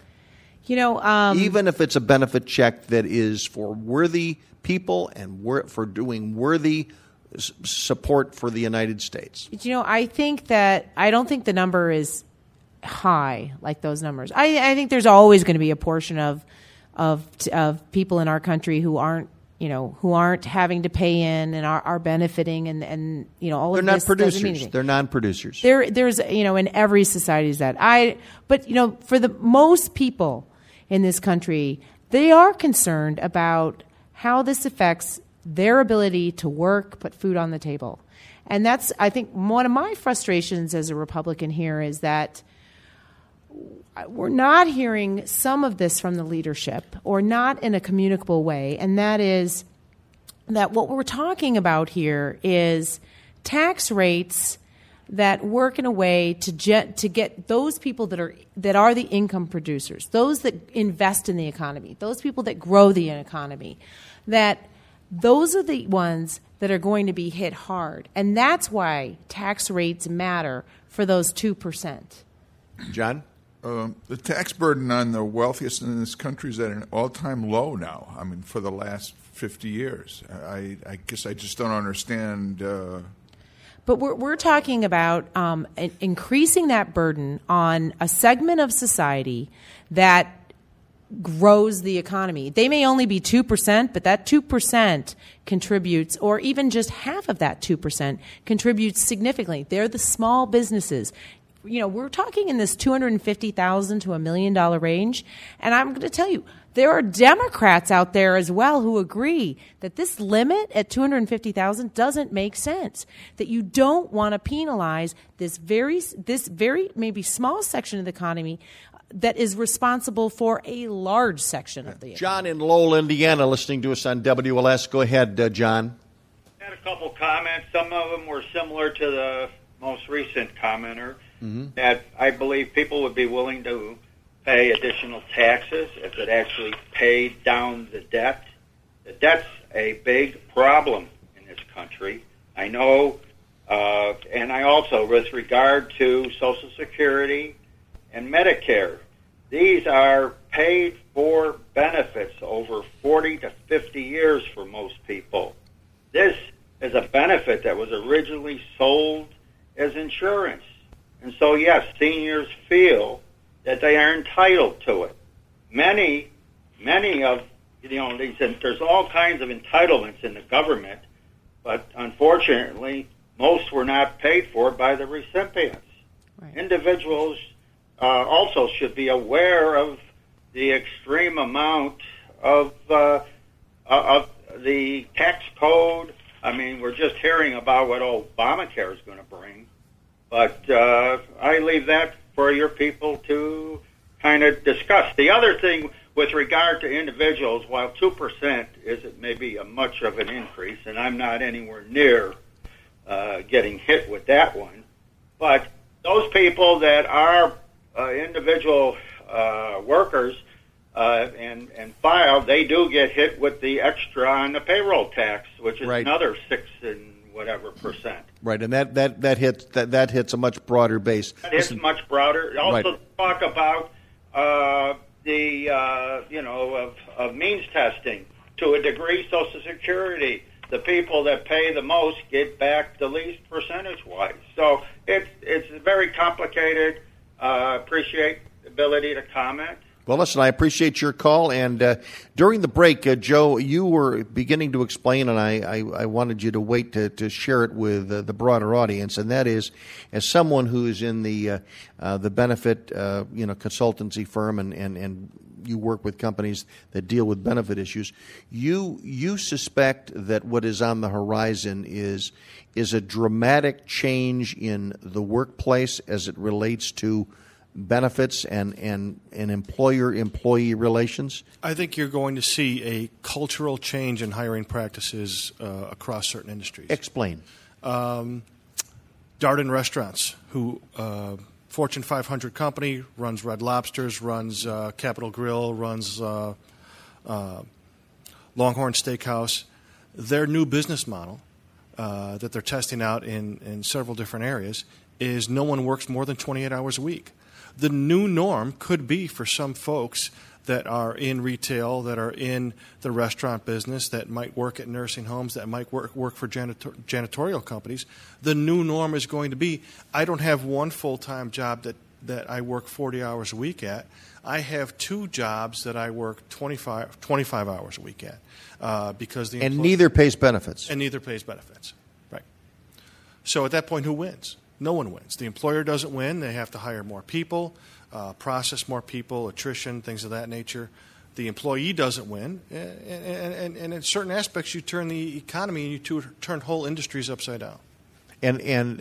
Even if it's a benefit check that is for worthy people and for doing worthy support for the United States. I don't think the number is high like those numbers. I think there's always going to be a portion of people in our country who aren't having to pay in and are benefiting and all of this. They're not producers. They're non-producers. There's in every society is that. But for the most people in this country, they are concerned about how this affects their ability to work, put food on the table. And that's, I think, one of my frustrations as a Republican here is that we're not hearing some of this from the leadership, or not in a communicable way, and that is that what we're talking about here is tax rates that work in a way to get those people that are the income producers, those that invest in the economy, those people that grow the economy, that those are the ones that are going to be hit hard. And that's why tax rates matter for those 2%. John? The tax burden on the wealthiest in this country is at an all-time low now. I mean, for the last 50 years. I guess I just don't understand. But we're talking about increasing that burden on a segment of society that grows the economy. They may only be 2%, but that 2% contributes, or even just half of that 2% contributes significantly. They're the small businesses. We're talking in this $250,000 to $1 million range, and I'm going to tell you, there are Democrats out there as well who agree that this limit at $250,000 doesn't make sense. That you don't want to penalize this very maybe small section of the economy that is responsible for a large section of the economy. John in Lowell, Indiana, listening to us on WLS. Go ahead, John. I had a couple comments. Some of them were similar to the most recent commenter. Mm-hmm. That I believe people would be willing to pay additional taxes if it actually paid down the debt. The debt's a big problem in this country. I know, and I also, with regard to Social Security and Medicare, these are paid for benefits over 40 to 50 years for most people. This is a benefit that was originally sold as insurance. And so, yes, seniors feel that they are entitled to it. many of these, and there's all kinds of entitlements in the government, but unfortunately, most were not paid for by the recipients. Right. Individuals also should be aware of the extreme amount of the tax code. I mean, we're just hearing about what Obamacare is going to bring, but I leave that for your people to kind of discuss. The other thing with regard to individuals, while 2% isn't maybe much of an increase, and I'm not anywhere near getting hit with that one, but those people that are individual workers and filed, they do get hit with the extra on the payroll tax, which is another 6% and whatever percent. Right, and that hits a much broader base. That hits much broader. Also talk about of means testing to a degree. Social Security, the people that pay the most get back the least percentage-wise. So it's very complicated. Appreciate the ability to comment. Well, listen, I appreciate your call. And during the break, Joe, you were beginning to explain, and I wanted you to wait to share it with the broader audience. And that is, as someone who is in the benefit consultancy firm, and you work with companies that deal with benefit issues, you suspect that what is on the horizon is a dramatic change in the workplace as it relates to benefits and employer-employee relations? I think you're going to see a cultural change in hiring practices across certain industries. Explain. Darden Restaurants, who Fortune 500 company, runs Red Lobsters, runs Capital Grill, runs Longhorn Steakhouse. Their new business model that they're testing out in several different areas is no one works more than 28 hours a week. The new norm could be for some folks that are in retail, that are in the restaurant business, that might work at nursing homes, that might work for janitorial companies. The new norm is going to be, I don't have one full-time job that I work 40 hours a week at. I have two jobs that I work 25 hours a week at. Because neither pays benefits. And neither pays benefits. Right. So at that point, who wins? No one wins. The employer doesn't win. They have to hire more people, process more people, attrition, things of that nature. The employee doesn't win. And in certain aspects, you turn the economy and you turn whole industries upside down. And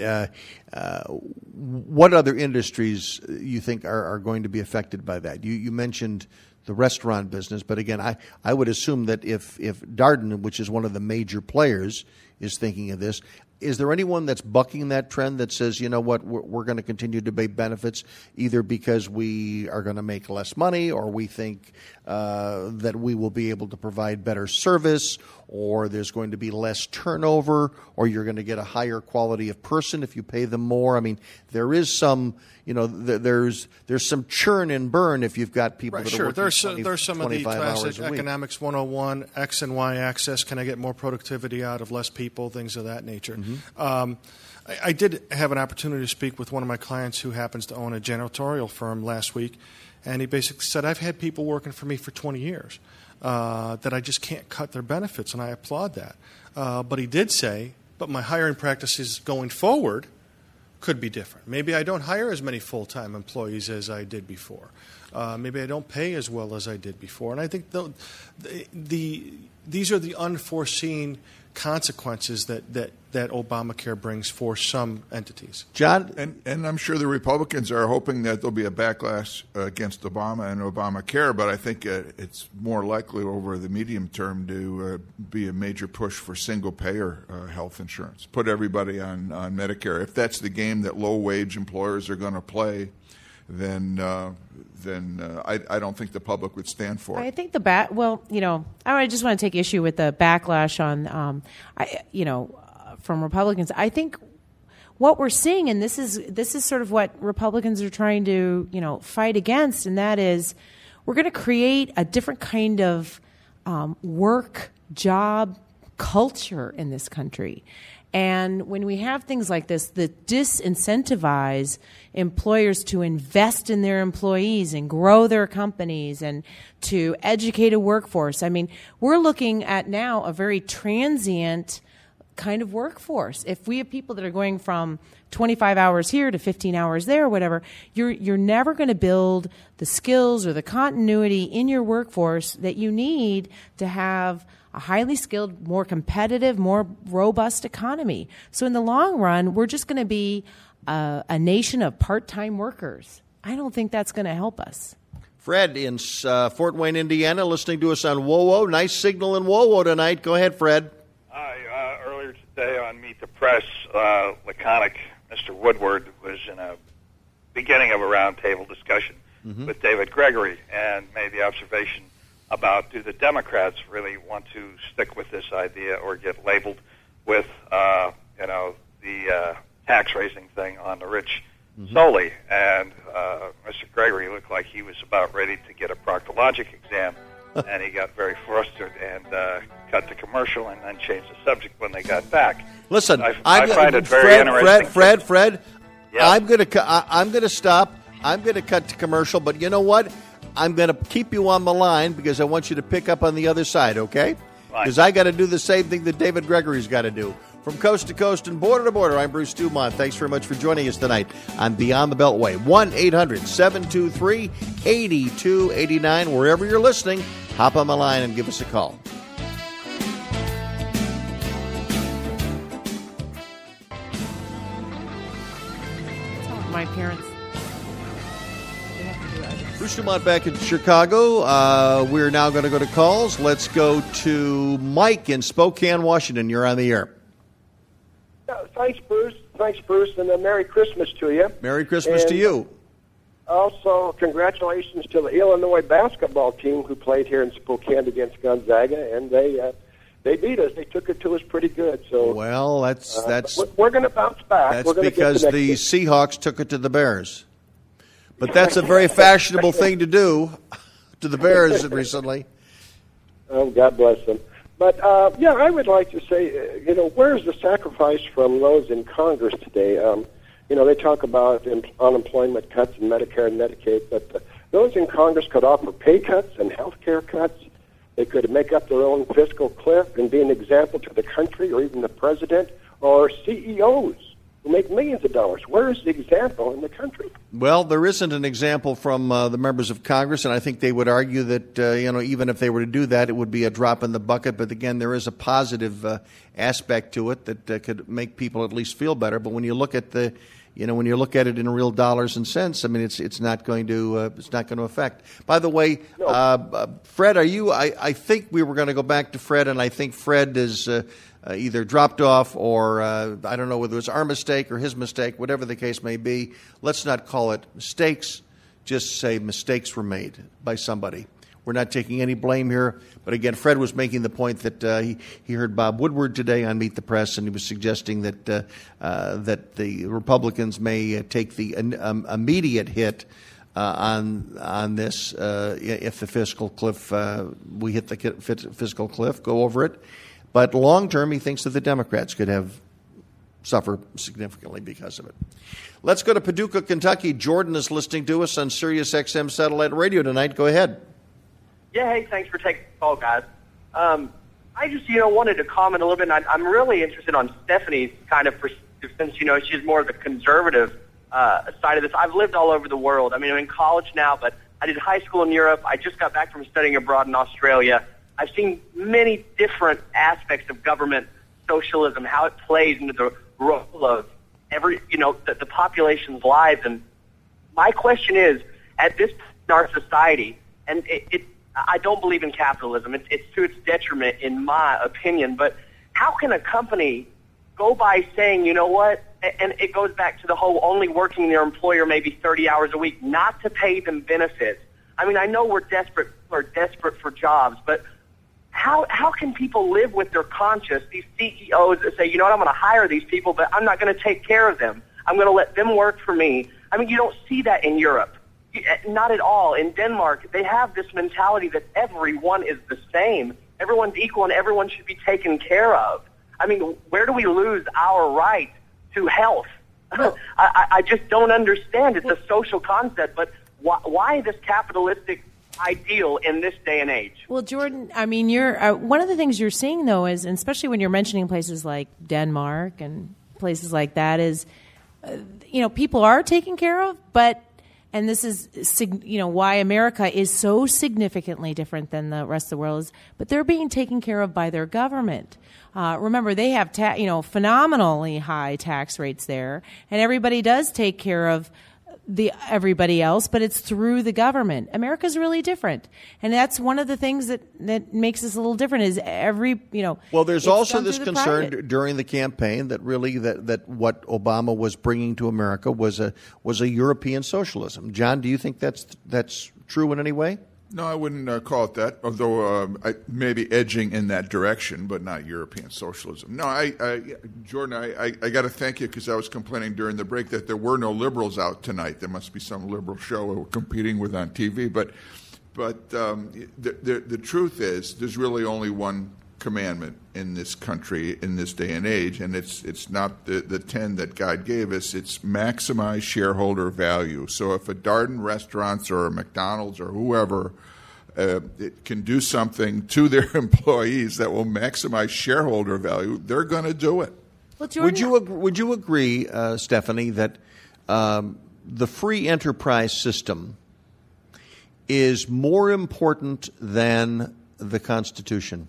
what other industries you think are going to be affected by that? You mentioned the restaurant business, but again, I would assume that if Darden, which is one of the major players, is thinking of this, is there anyone that's bucking that trend that says, you know what, we're going to continue to pay benefits either because we are going to make less money, or we think that we will be able to provide better service, or there's going to be less turnover, or you're going to get a higher quality of person if you pay them more? I mean, there is some, there's some churn and burn if you've got people that are working there's some of the classic economics 101, X and Y axis. Can I get more productivity out of less people, things of that nature. Mm-hmm. I did have an opportunity to speak with one of my clients who happens to own a janitorial firm last week, and he basically said, I've had people working for me for 20 years that I just can't cut their benefits, and I applaud that. But he did say, but my hiring practices going forward could be different. Maybe I don't hire as many full-time employees as I did before. Maybe I don't pay as well as I did before. And I think these are the unforeseen consequences that Obamacare brings for some entities. John? And I'm sure the Republicans are hoping that there'll be a backlash against Obama and Obamacare, but I think it's more likely over the medium term to be a major push for single-payer health insurance. Put everybody on Medicare. If that's the game that low-wage employers are going to play, then I don't think the public would stand for it. I think I just want to take issue with the backlash on, from Republicans. I think what we're seeing, and this is sort of what Republicans are trying to, fight against, and that is we're going to create a different kind of work job culture in this country. And when we have things like this that disincentivize employers to invest in their employees and grow their companies and to educate a workforce, I mean, we're looking at now a very transient kind of workforce. If we have people that are going from 25 hours here to 15 hours there or whatever, you're never going to build the skills or the continuity in your workforce that you need to have a highly skilled, more competitive, more robust economy. So in the long run, we're just going to be a nation of part-time workers. I don't think that's going to help us. Fred in Fort Wayne, Indiana, listening to us on WOWO. Nice signal in WOWO tonight. Go ahead, Fred. Hi. Earlier today on Meet the Press, laconic Mr. Woodward was in a beginning of a roundtable discussion with David Gregory and made the observation about, do the Democrats really want to stick with this idea or get labeled with, the tax-raising thing on the rich solely? And Mr. Gregory looked like he was about ready to get a proctologic exam, and he got very flustered and cut to commercial and then changed the subject when they got back. Listen, I find it very interesting. Fred, Yeah. I'm going to stop. I'm going to cut to commercial, but you know what? I'm going to keep you on the line because I want you to pick up on the other side, okay? Because I got to do the same thing that David Gregory's got to do. From coast to coast and border to border, I'm Bruce Dumont. Thanks very much for joining us tonight on Beyond the Beltway. 1-800-723-8289. Wherever you're listening, hop on the line and give us a call. My parents. Bruce Dumont back in Chicago. We're now going to go to calls. Let's go to Mike in Spokane, Washington. You're on the air. Thanks, Bruce. And a Merry Christmas to you. Merry Christmas to you. Also, congratulations to the Illinois basketball team who played here in Spokane against Gonzaga, and they beat us. They took it to us pretty good. So, well, that's we're going to bounce back. That's because the Seahawks took it to the Bears. But that's a very fashionable thing to do to the Bears recently. Oh, God bless them. But, I would like to say, where's the sacrifice from those in Congress today? They talk about unemployment cuts and Medicare and Medicaid, but those in Congress could offer pay cuts and health care cuts. They could make up their own fiscal cliff and be an example to the country or even the president or CEOs who make millions of dollars. Where is the example in the country? Well, there isn't an example from the members of Congress, and I think they would argue that, even if they were to do that, it would be a drop in the bucket. But again, there is a positive aspect to it that could make people at least feel better. But when you look at when you look at it in real dollars and cents, I mean, it's not going to affect. By the way, Fred, I think we were going to go back to Fred, and I think Fred is either dropped off or I don't know whether it was our mistake or his mistake, whatever the case may be. Let's not call it mistakes. Just say mistakes were made by somebody. We're not taking any blame here. But again, Fred was making the point that he heard Bob Woodward today on Meet the Press, and he was suggesting that that the Republicans may take the immediate hit on this if the fiscal cliff, we hit the fiscal cliff, go over it. But long term, he thinks that the Democrats could suffer significantly because of it. Let's go to Paducah, Kentucky. Jordan is listening to us on Sirius XM Satellite Radio tonight. Go ahead. Yeah, hey, thanks for taking the call, guys. I just, wanted to comment a little bit. And I'm really interested on Stephanie's kind of perspective since, she's more of the conservative side of this. I've lived all over the world. I mean, I'm in college now, but I did high school in Europe. I just got back from studying abroad in Australia. I've seen many different aspects of government socialism, how it plays into the role of the population's lives. And my question is, at this point in our society, and I don't believe in capitalism. It's to its detriment, in my opinion. But how can a company go by saying, you know what, and it goes back to the whole only working their employer maybe 30 hours a week, not to pay them benefits? I mean, I know we're desperate for jobs, but how can people live with their conscience, these CEOs that say, I'm going to hire these people, but I'm not going to take care of them. I'm going to let them work for me. I mean, you don't see that in Europe. Not at all. In Denmark, they have this mentality that everyone is the same. Everyone's equal and everyone should be taken care of. I mean, where do we lose our right to health? I just don't understand. It's a social concept, but why this capitalistic ideal in this day and age? Well, Jordan, I mean, you're one of the things you're seeing, though, is, and especially when you're mentioning places like Denmark and places like that, is, people are taken care of, and this is, why America is so significantly different than the rest of the world is, but they're being taken care of by their government. Remember, they have phenomenally high tax rates there, and everybody does take care of everybody else, but it's through the government. America's really different, and that's one of the things that makes us a little different. Is Well, there's also this concern during the campaign that really that what Obama was bringing to America was a European socialism. John, do you think that's true in any way? No, I wouldn't call it that, although I may be edging in that direction, but not European socialism. No, Jordan, I got to thank you because I was complaining during the break that there were no liberals out tonight. There must be some liberal show we're competing with on TV. But the truth is there's really only one commandment in this country in this day and age, and it's not the 10 that God gave us. It's maximize shareholder value. So if a Darden Restaurants or a McDonald's or whoever it can do something to their employees that will maximize shareholder value, they're going to do it. Well, Jordan, would you agree, Stephanie, that the free enterprise system is more important than the Constitution?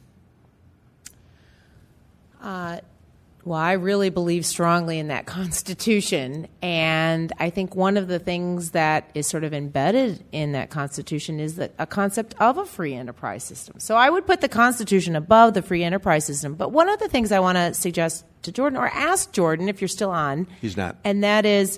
Well, I really believe strongly in that Constitution, and I think one of the things that is sort of embedded in that Constitution is a concept of a free enterprise system. So I would put the Constitution above the free enterprise system. But one of the things I want to suggest to Jordan, or ask Jordan if you're still on. He's not. And that is,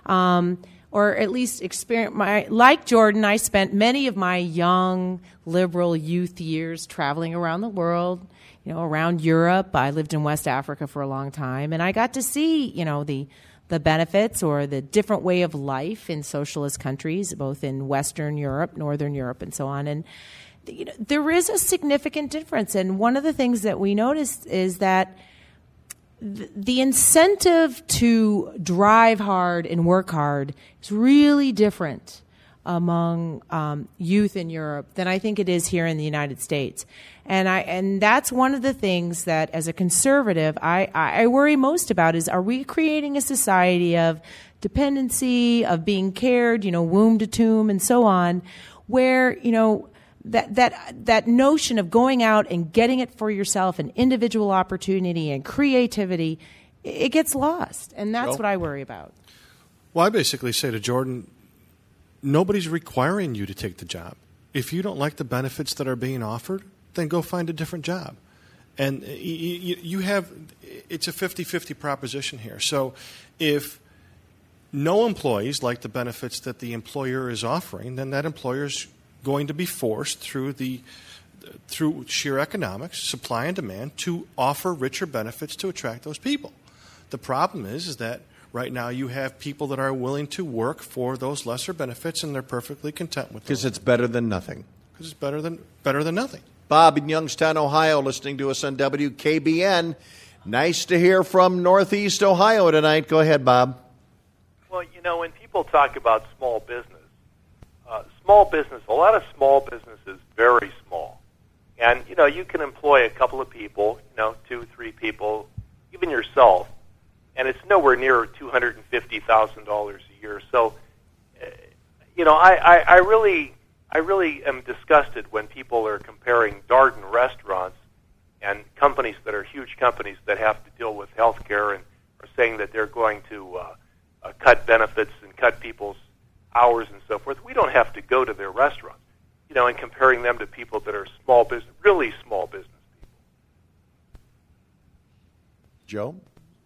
or at least like Jordan, I spent many of my young liberal youth years traveling around the world, around Europe. I lived in West Africa for a long time, and I got to see, the benefits or the different way of life in socialist countries, both in Western Europe, Northern Europe, and so on. And there is a significant difference. And one of the things that we noticed is that the incentive to drive hard and work hard is really different among youth in Europe than I think it is here in the United States. And that's one of the things that, as a conservative, I worry most about is, are we creating a society of dependency, of being cared, womb to tomb, and so on, where, that notion of going out and getting it for yourself, and individual opportunity and creativity, it gets lost. And that's what I worry about. Well, I basically say to Jordan, nobody's requiring you to take the job. If you don't like the benefits that are being offered, then go find a different job. And you have, it's a 50-50 proposition here. So if no employees like the benefits that the employer is offering, then that employer's going to be forced through sheer economics, supply and demand, to offer richer benefits to attract those people. The problem is that right now you have people that are willing to work for those lesser benefits, and they're perfectly content with it. Because it's better than nothing. Because it's better than nothing. Bob in Youngstown, Ohio, listening to us on WKBN. Nice to hear from Northeast Ohio tonight. Go ahead, Bob. Well, when people talk about small business, a lot of small business is very small. And, you can employ a couple of people, 2, 3 people, even yourself, and it's nowhere near $250,000 a year. So, I really am disgusted when people are comparing Darden Restaurants and companies that are huge companies that have to deal with health care and are saying that they're going to cut benefits and cut people's hours and so forth. We don't have to go to their restaurants, and comparing them to people that are small business, really small business people. Joe?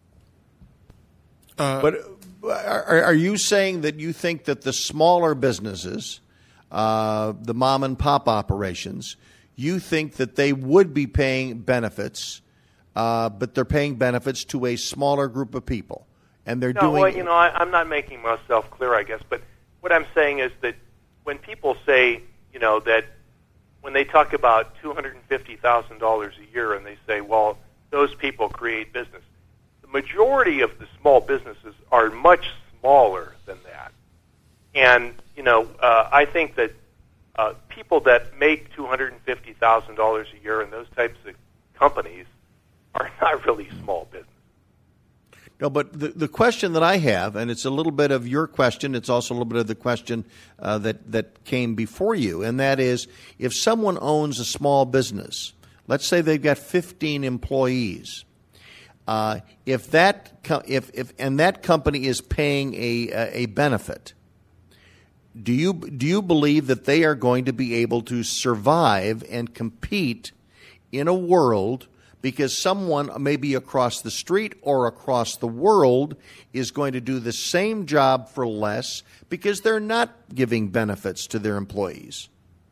But are you saying that you think that the smaller businesses, the mom and pop operations, you think that they would be paying benefits, but they're paying benefits to a smaller group of people, and they're doing? Well, I'm not making myself clear, I guess, but what I'm saying is that when people say, that when they talk about $250,000 a year, and they say, well, those people create business. The majority of the small businesses are much smaller than that. And, I think that people that make $250,000 a year in those types of companies are not really small business. No, but the question that I have, and it's a little bit of your question, it's also a little bit of the question that came before you, and that is, if someone owns a small business, let's say they've got 15 employees, if that company is paying a benefit, do you believe that they are going to be able to survive and compete in a world because someone maybe across the street or across the world is going to do the same job for less because they're not giving benefits to their employees?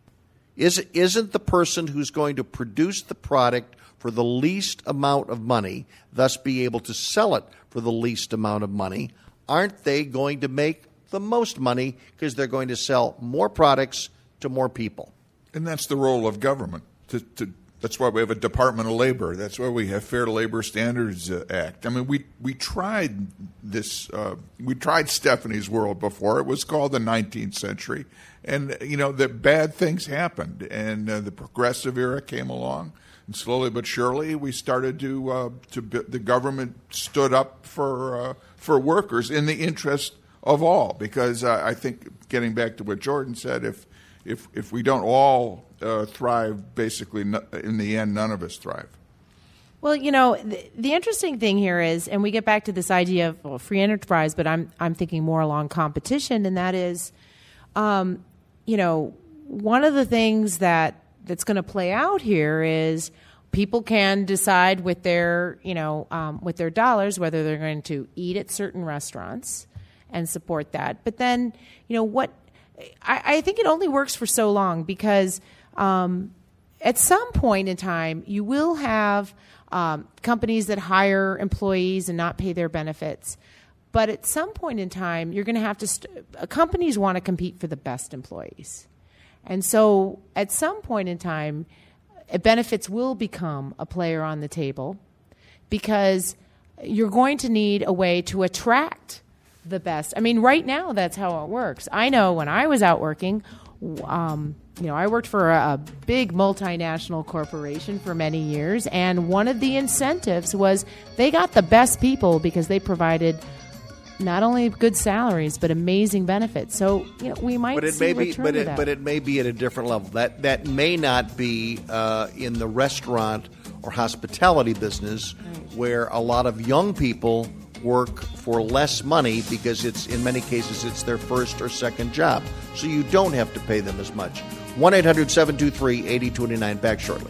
Isn't the person who's going to produce the product for the least amount of money, thus be able to sell it for the least amount of money, aren't they going to make the most money because they're going to sell more products to more people? And that's the role of government. That's why we have a Department of Labor. That's why we have Fair Labor Standards Act. I mean, we tried this. We tried Stephanie's World before. It was called the 19th century, and the bad things happened. And the progressive era came along, and slowly but surely, we started the government stood up for workers in the interest of all. Because I think, getting back to what Jordan said, if we don't all thrive, basically, in the end, none of us thrive. Well, the interesting thing here is, and we get back to this idea of free enterprise, but I'm thinking more along competition, and that is, one of the things that's going to play out here is people can decide with their dollars whether they're going to eat at certain restaurants and support that. But then, I think it only works for so long because at some point in time, you will have companies that hire employees and not pay their benefits. But at some point in time, you're going to have to companies want to compete for the best employees. And so at some point in time, benefits will become a player on the table because you're going to need a way to attract the best. I mean, right now, that's how it works. I know when I was out working, I worked for a big multinational corporation for many years, and one of the incentives was they got the best people because they provided not only good salaries but amazing benefits. So we might see a return to that. But it may be at a different level. That may not be in the restaurant or hospitality business, where a lot of young people work for less money because in many cases it's their first or second job. So you don't have to pay them as much. 1-800-723-8029. Back shortly.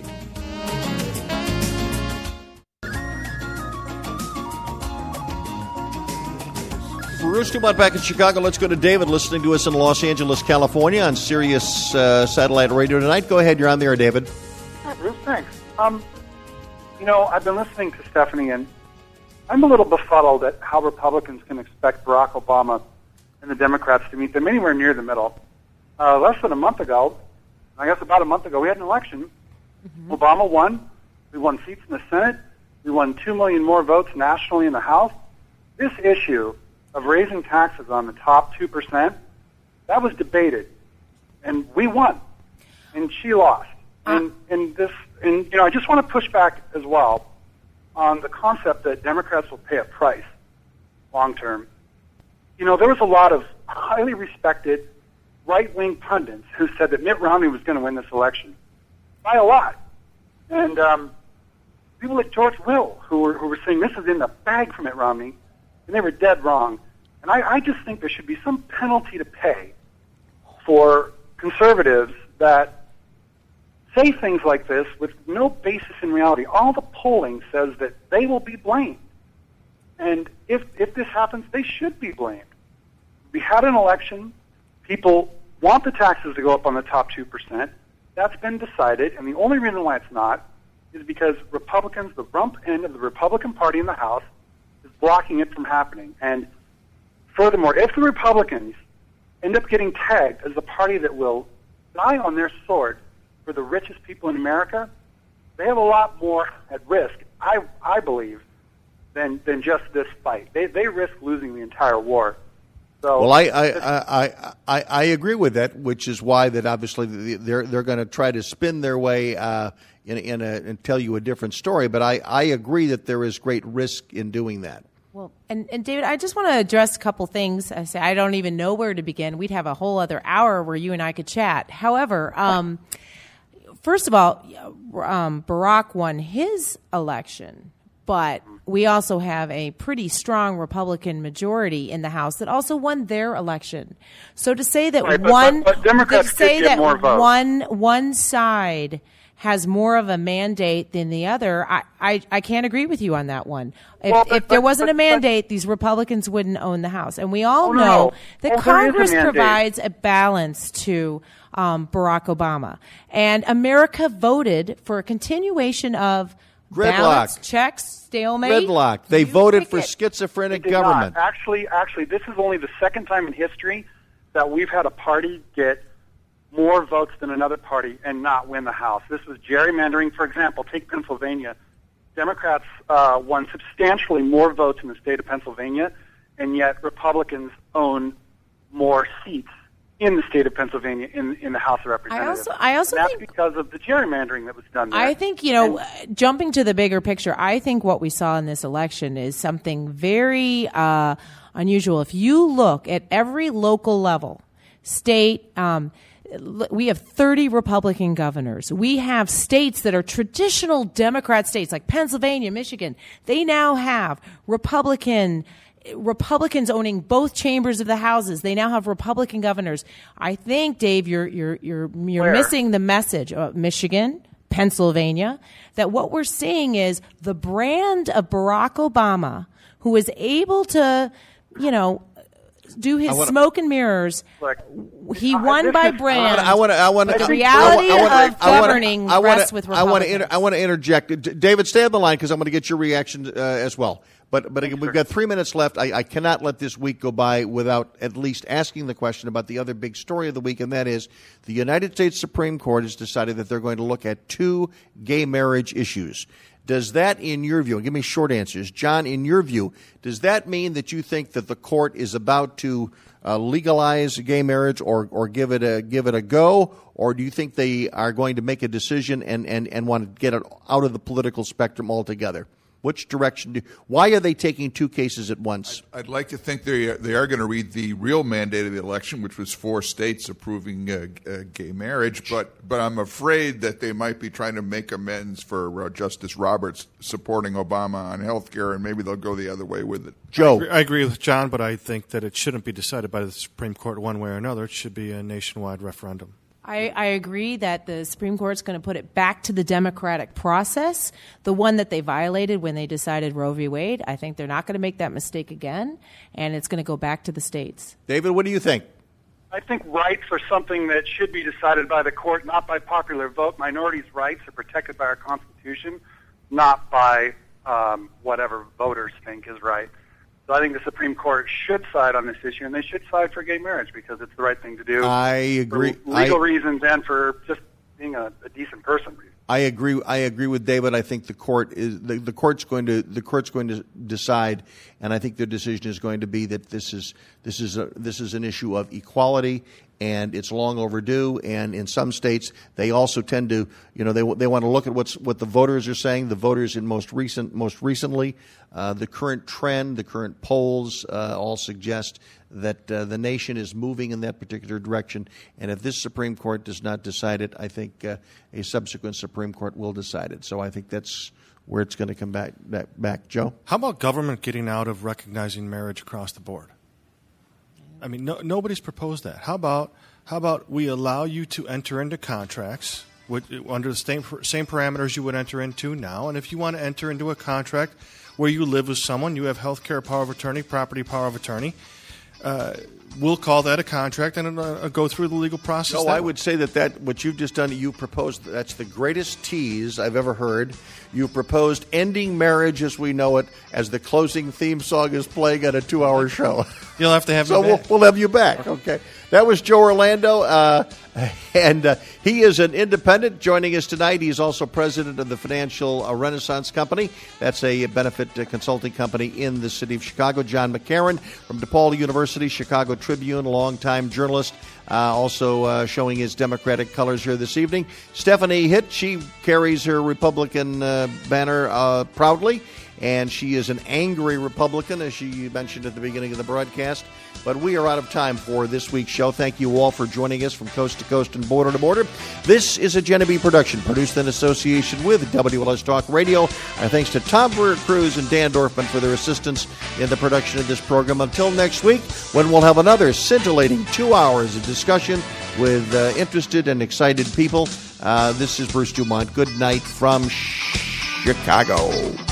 Bruce Dumont back in Chicago. Let's go to David, listening to us in Los Angeles, California on Sirius Satellite Radio tonight. Go ahead. You're on the air, David. Hi, Bruce. Thanks. I've been listening to Stephanie, and I'm a little befuddled at how Republicans can expect Barack Obama and the Democrats to meet them anywhere near the middle. Less than a month ago, I guess about a month ago, we had an election. Mm-hmm. Obama won. We won seats in the Senate. We won 2 million more votes nationally in the House. This issue of raising taxes on the top 2%, that was debated, and we won, and she lost. I just want to push back as well on the concept that Democrats will pay a price long term. There was a lot of highly respected right-wing pundits who said that Mitt Romney was going to win this election by a lot. And people like George Will, who were saying this is in the bag for Mitt Romney, and they were dead wrong. And I just think there should be some penalty to pay for conservatives that say things like this with no basis in reality. All the polling says that they will be blamed. And if this happens, they should be blamed. We had an election. People want the taxes to go up on the top 2%. That's been decided, and the only reason why it's not is because Republicans, the rump end of the Republican Party in the House, is blocking it from happening. And furthermore, if the Republicans end up getting tagged as the party that will die on their sword for the richest people in America, they have a lot more at risk I believe, than just this fight. They risk losing the entire war. So, well, I agree with that, which is why that obviously they're going to try to spin their way and tell you a different story. But I agree that there is great risk in doing that. Well, and David, I just want to address a couple things. I don't even know where to begin. We'd have a whole other hour where you and I could chat. However, first of all, Barack won his election, but we also have a pretty strong Republican majority in the House that also won their election. So to say that but Democrats did get more votes. one side has more of a mandate than the other, I can't agree with you on that one. If there wasn't a mandate, these Republicans wouldn't own the House. And we all know that Congress provides a balance to Barack Obama. And America voted for a continuation of balance, checks, stalemate. Gridlock. They voted for schizophrenic government. Actually, this is only the second time in history that we've had a party get more votes than another party and not win the House. This was gerrymandering. For example, take Pennsylvania. Democrats won substantially more votes in the state of Pennsylvania, and yet Republicans own more seats in the state of Pennsylvania in the House of Representatives. I also that's think because of the gerrymandering that was done there. I think, jumping to the bigger picture, I think what we saw in this election is something very unusual. If you look at every local level, state, we have 30 Republican governors. We have states that are traditional Democrat states like Pennsylvania, Michigan. They now have Republicans owning both chambers of the houses. They now have Republican governors. I think, Dave, you're missing the message of Michigan, Pennsylvania, that what we're seeing is the brand of Barack Obama, who is able to, do his smoke and mirrors. He won by brand. The reality of governing rests with Republicans. I want to interject. David, stay on the line because I'm going to get your reaction as well. But again, we've got 3 minutes left. I cannot let this week go by without at least asking the question about the other big story of the week, and that is the United States Supreme Court has decided that they're going to look at 2 gay marriage issues. Does that, in your view, and give me short answers, John, in your view, does that mean that you think that the court is about to legalize gay marriage or give it a go, or do you think they are going to make a decision and want to get it out of the political spectrum altogether? Which direction? Why are they taking 2 cases at once? I'd like to think they are going to read the real mandate of the election, which was 4 states approving gay marriage. But I'm afraid that they might be trying to make amends for Justice Roberts supporting Obama on health care, and maybe they'll go the other way with it. Joe. I agree with John, but I think that it shouldn't be decided by the Supreme Court one way or another. It should be a nationwide referendum. I agree that the Supreme Court's going to put it back to the democratic process, the one that they violated when they decided Roe v. Wade. I think they're not going to make that mistake again, and it's going to go back to the states. David, what do you think? I think rights are something that should be decided by the court, not by popular vote. Minorities' rights are protected by our Constitution, not by whatever voters think is right. So I think the Supreme Court should side on this issue, and they should side for gay marriage because it's the right thing to do. I agree. For legal reasons and for just being a decent person. I agree with David. I think the court's going to decide, and I think their decision is going to be that this is an issue of equality, and it's long overdue. And in some states, they also tend to, they want to look at what the voters are saying. The voters in most recently, the current trend, the current polls all suggest that the nation is moving in that particular direction. And if this Supreme Court does not decide it, I think a subsequent Supreme Court will decide it. So I think that's where it's going to come back. Joe? How about government getting out of recognizing marriage across the board? I mean, nobody's proposed that. How about we allow you to enter into contracts under the same parameters you would enter into now, and if you want to enter into a contract where you live with someone, you have health care power of attorney, property power of attorney, we'll call that a contract and go through the legal process. No, I would say that what you've just done, you proposed, that's the greatest tease I've ever heard. You proposed ending marriage as we know it as the closing theme song is playing at a 2-hour show. You'll have to have me back. We'll have you back. Okay. That was Joe Orlando, and he is an independent. Joining us tonight, he's also president of the Financial Renaissance Company. That's a benefit consulting company in the city of Chicago. John McCarron from DePaul University, Chicago Tribune, longtime journalist, also showing his Democratic colors here this evening. Stephanie Hitt, she carries her Republican banner proudly, and she is an angry Republican, as she mentioned at the beginning of the broadcast. But we are out of time for this week's show. Thank you all for joining us from coast to coast and border to border. This is a Genevieve production, produced in association with WLS Talk Radio. Our thanks to Tom Brewer-Cruz and Dan Dorfman for their assistance in the production of this program. Until next week, when we'll have another scintillating 2 hours of discussion with interested and excited people. This is Bruce Dumont. Good night from Chicago.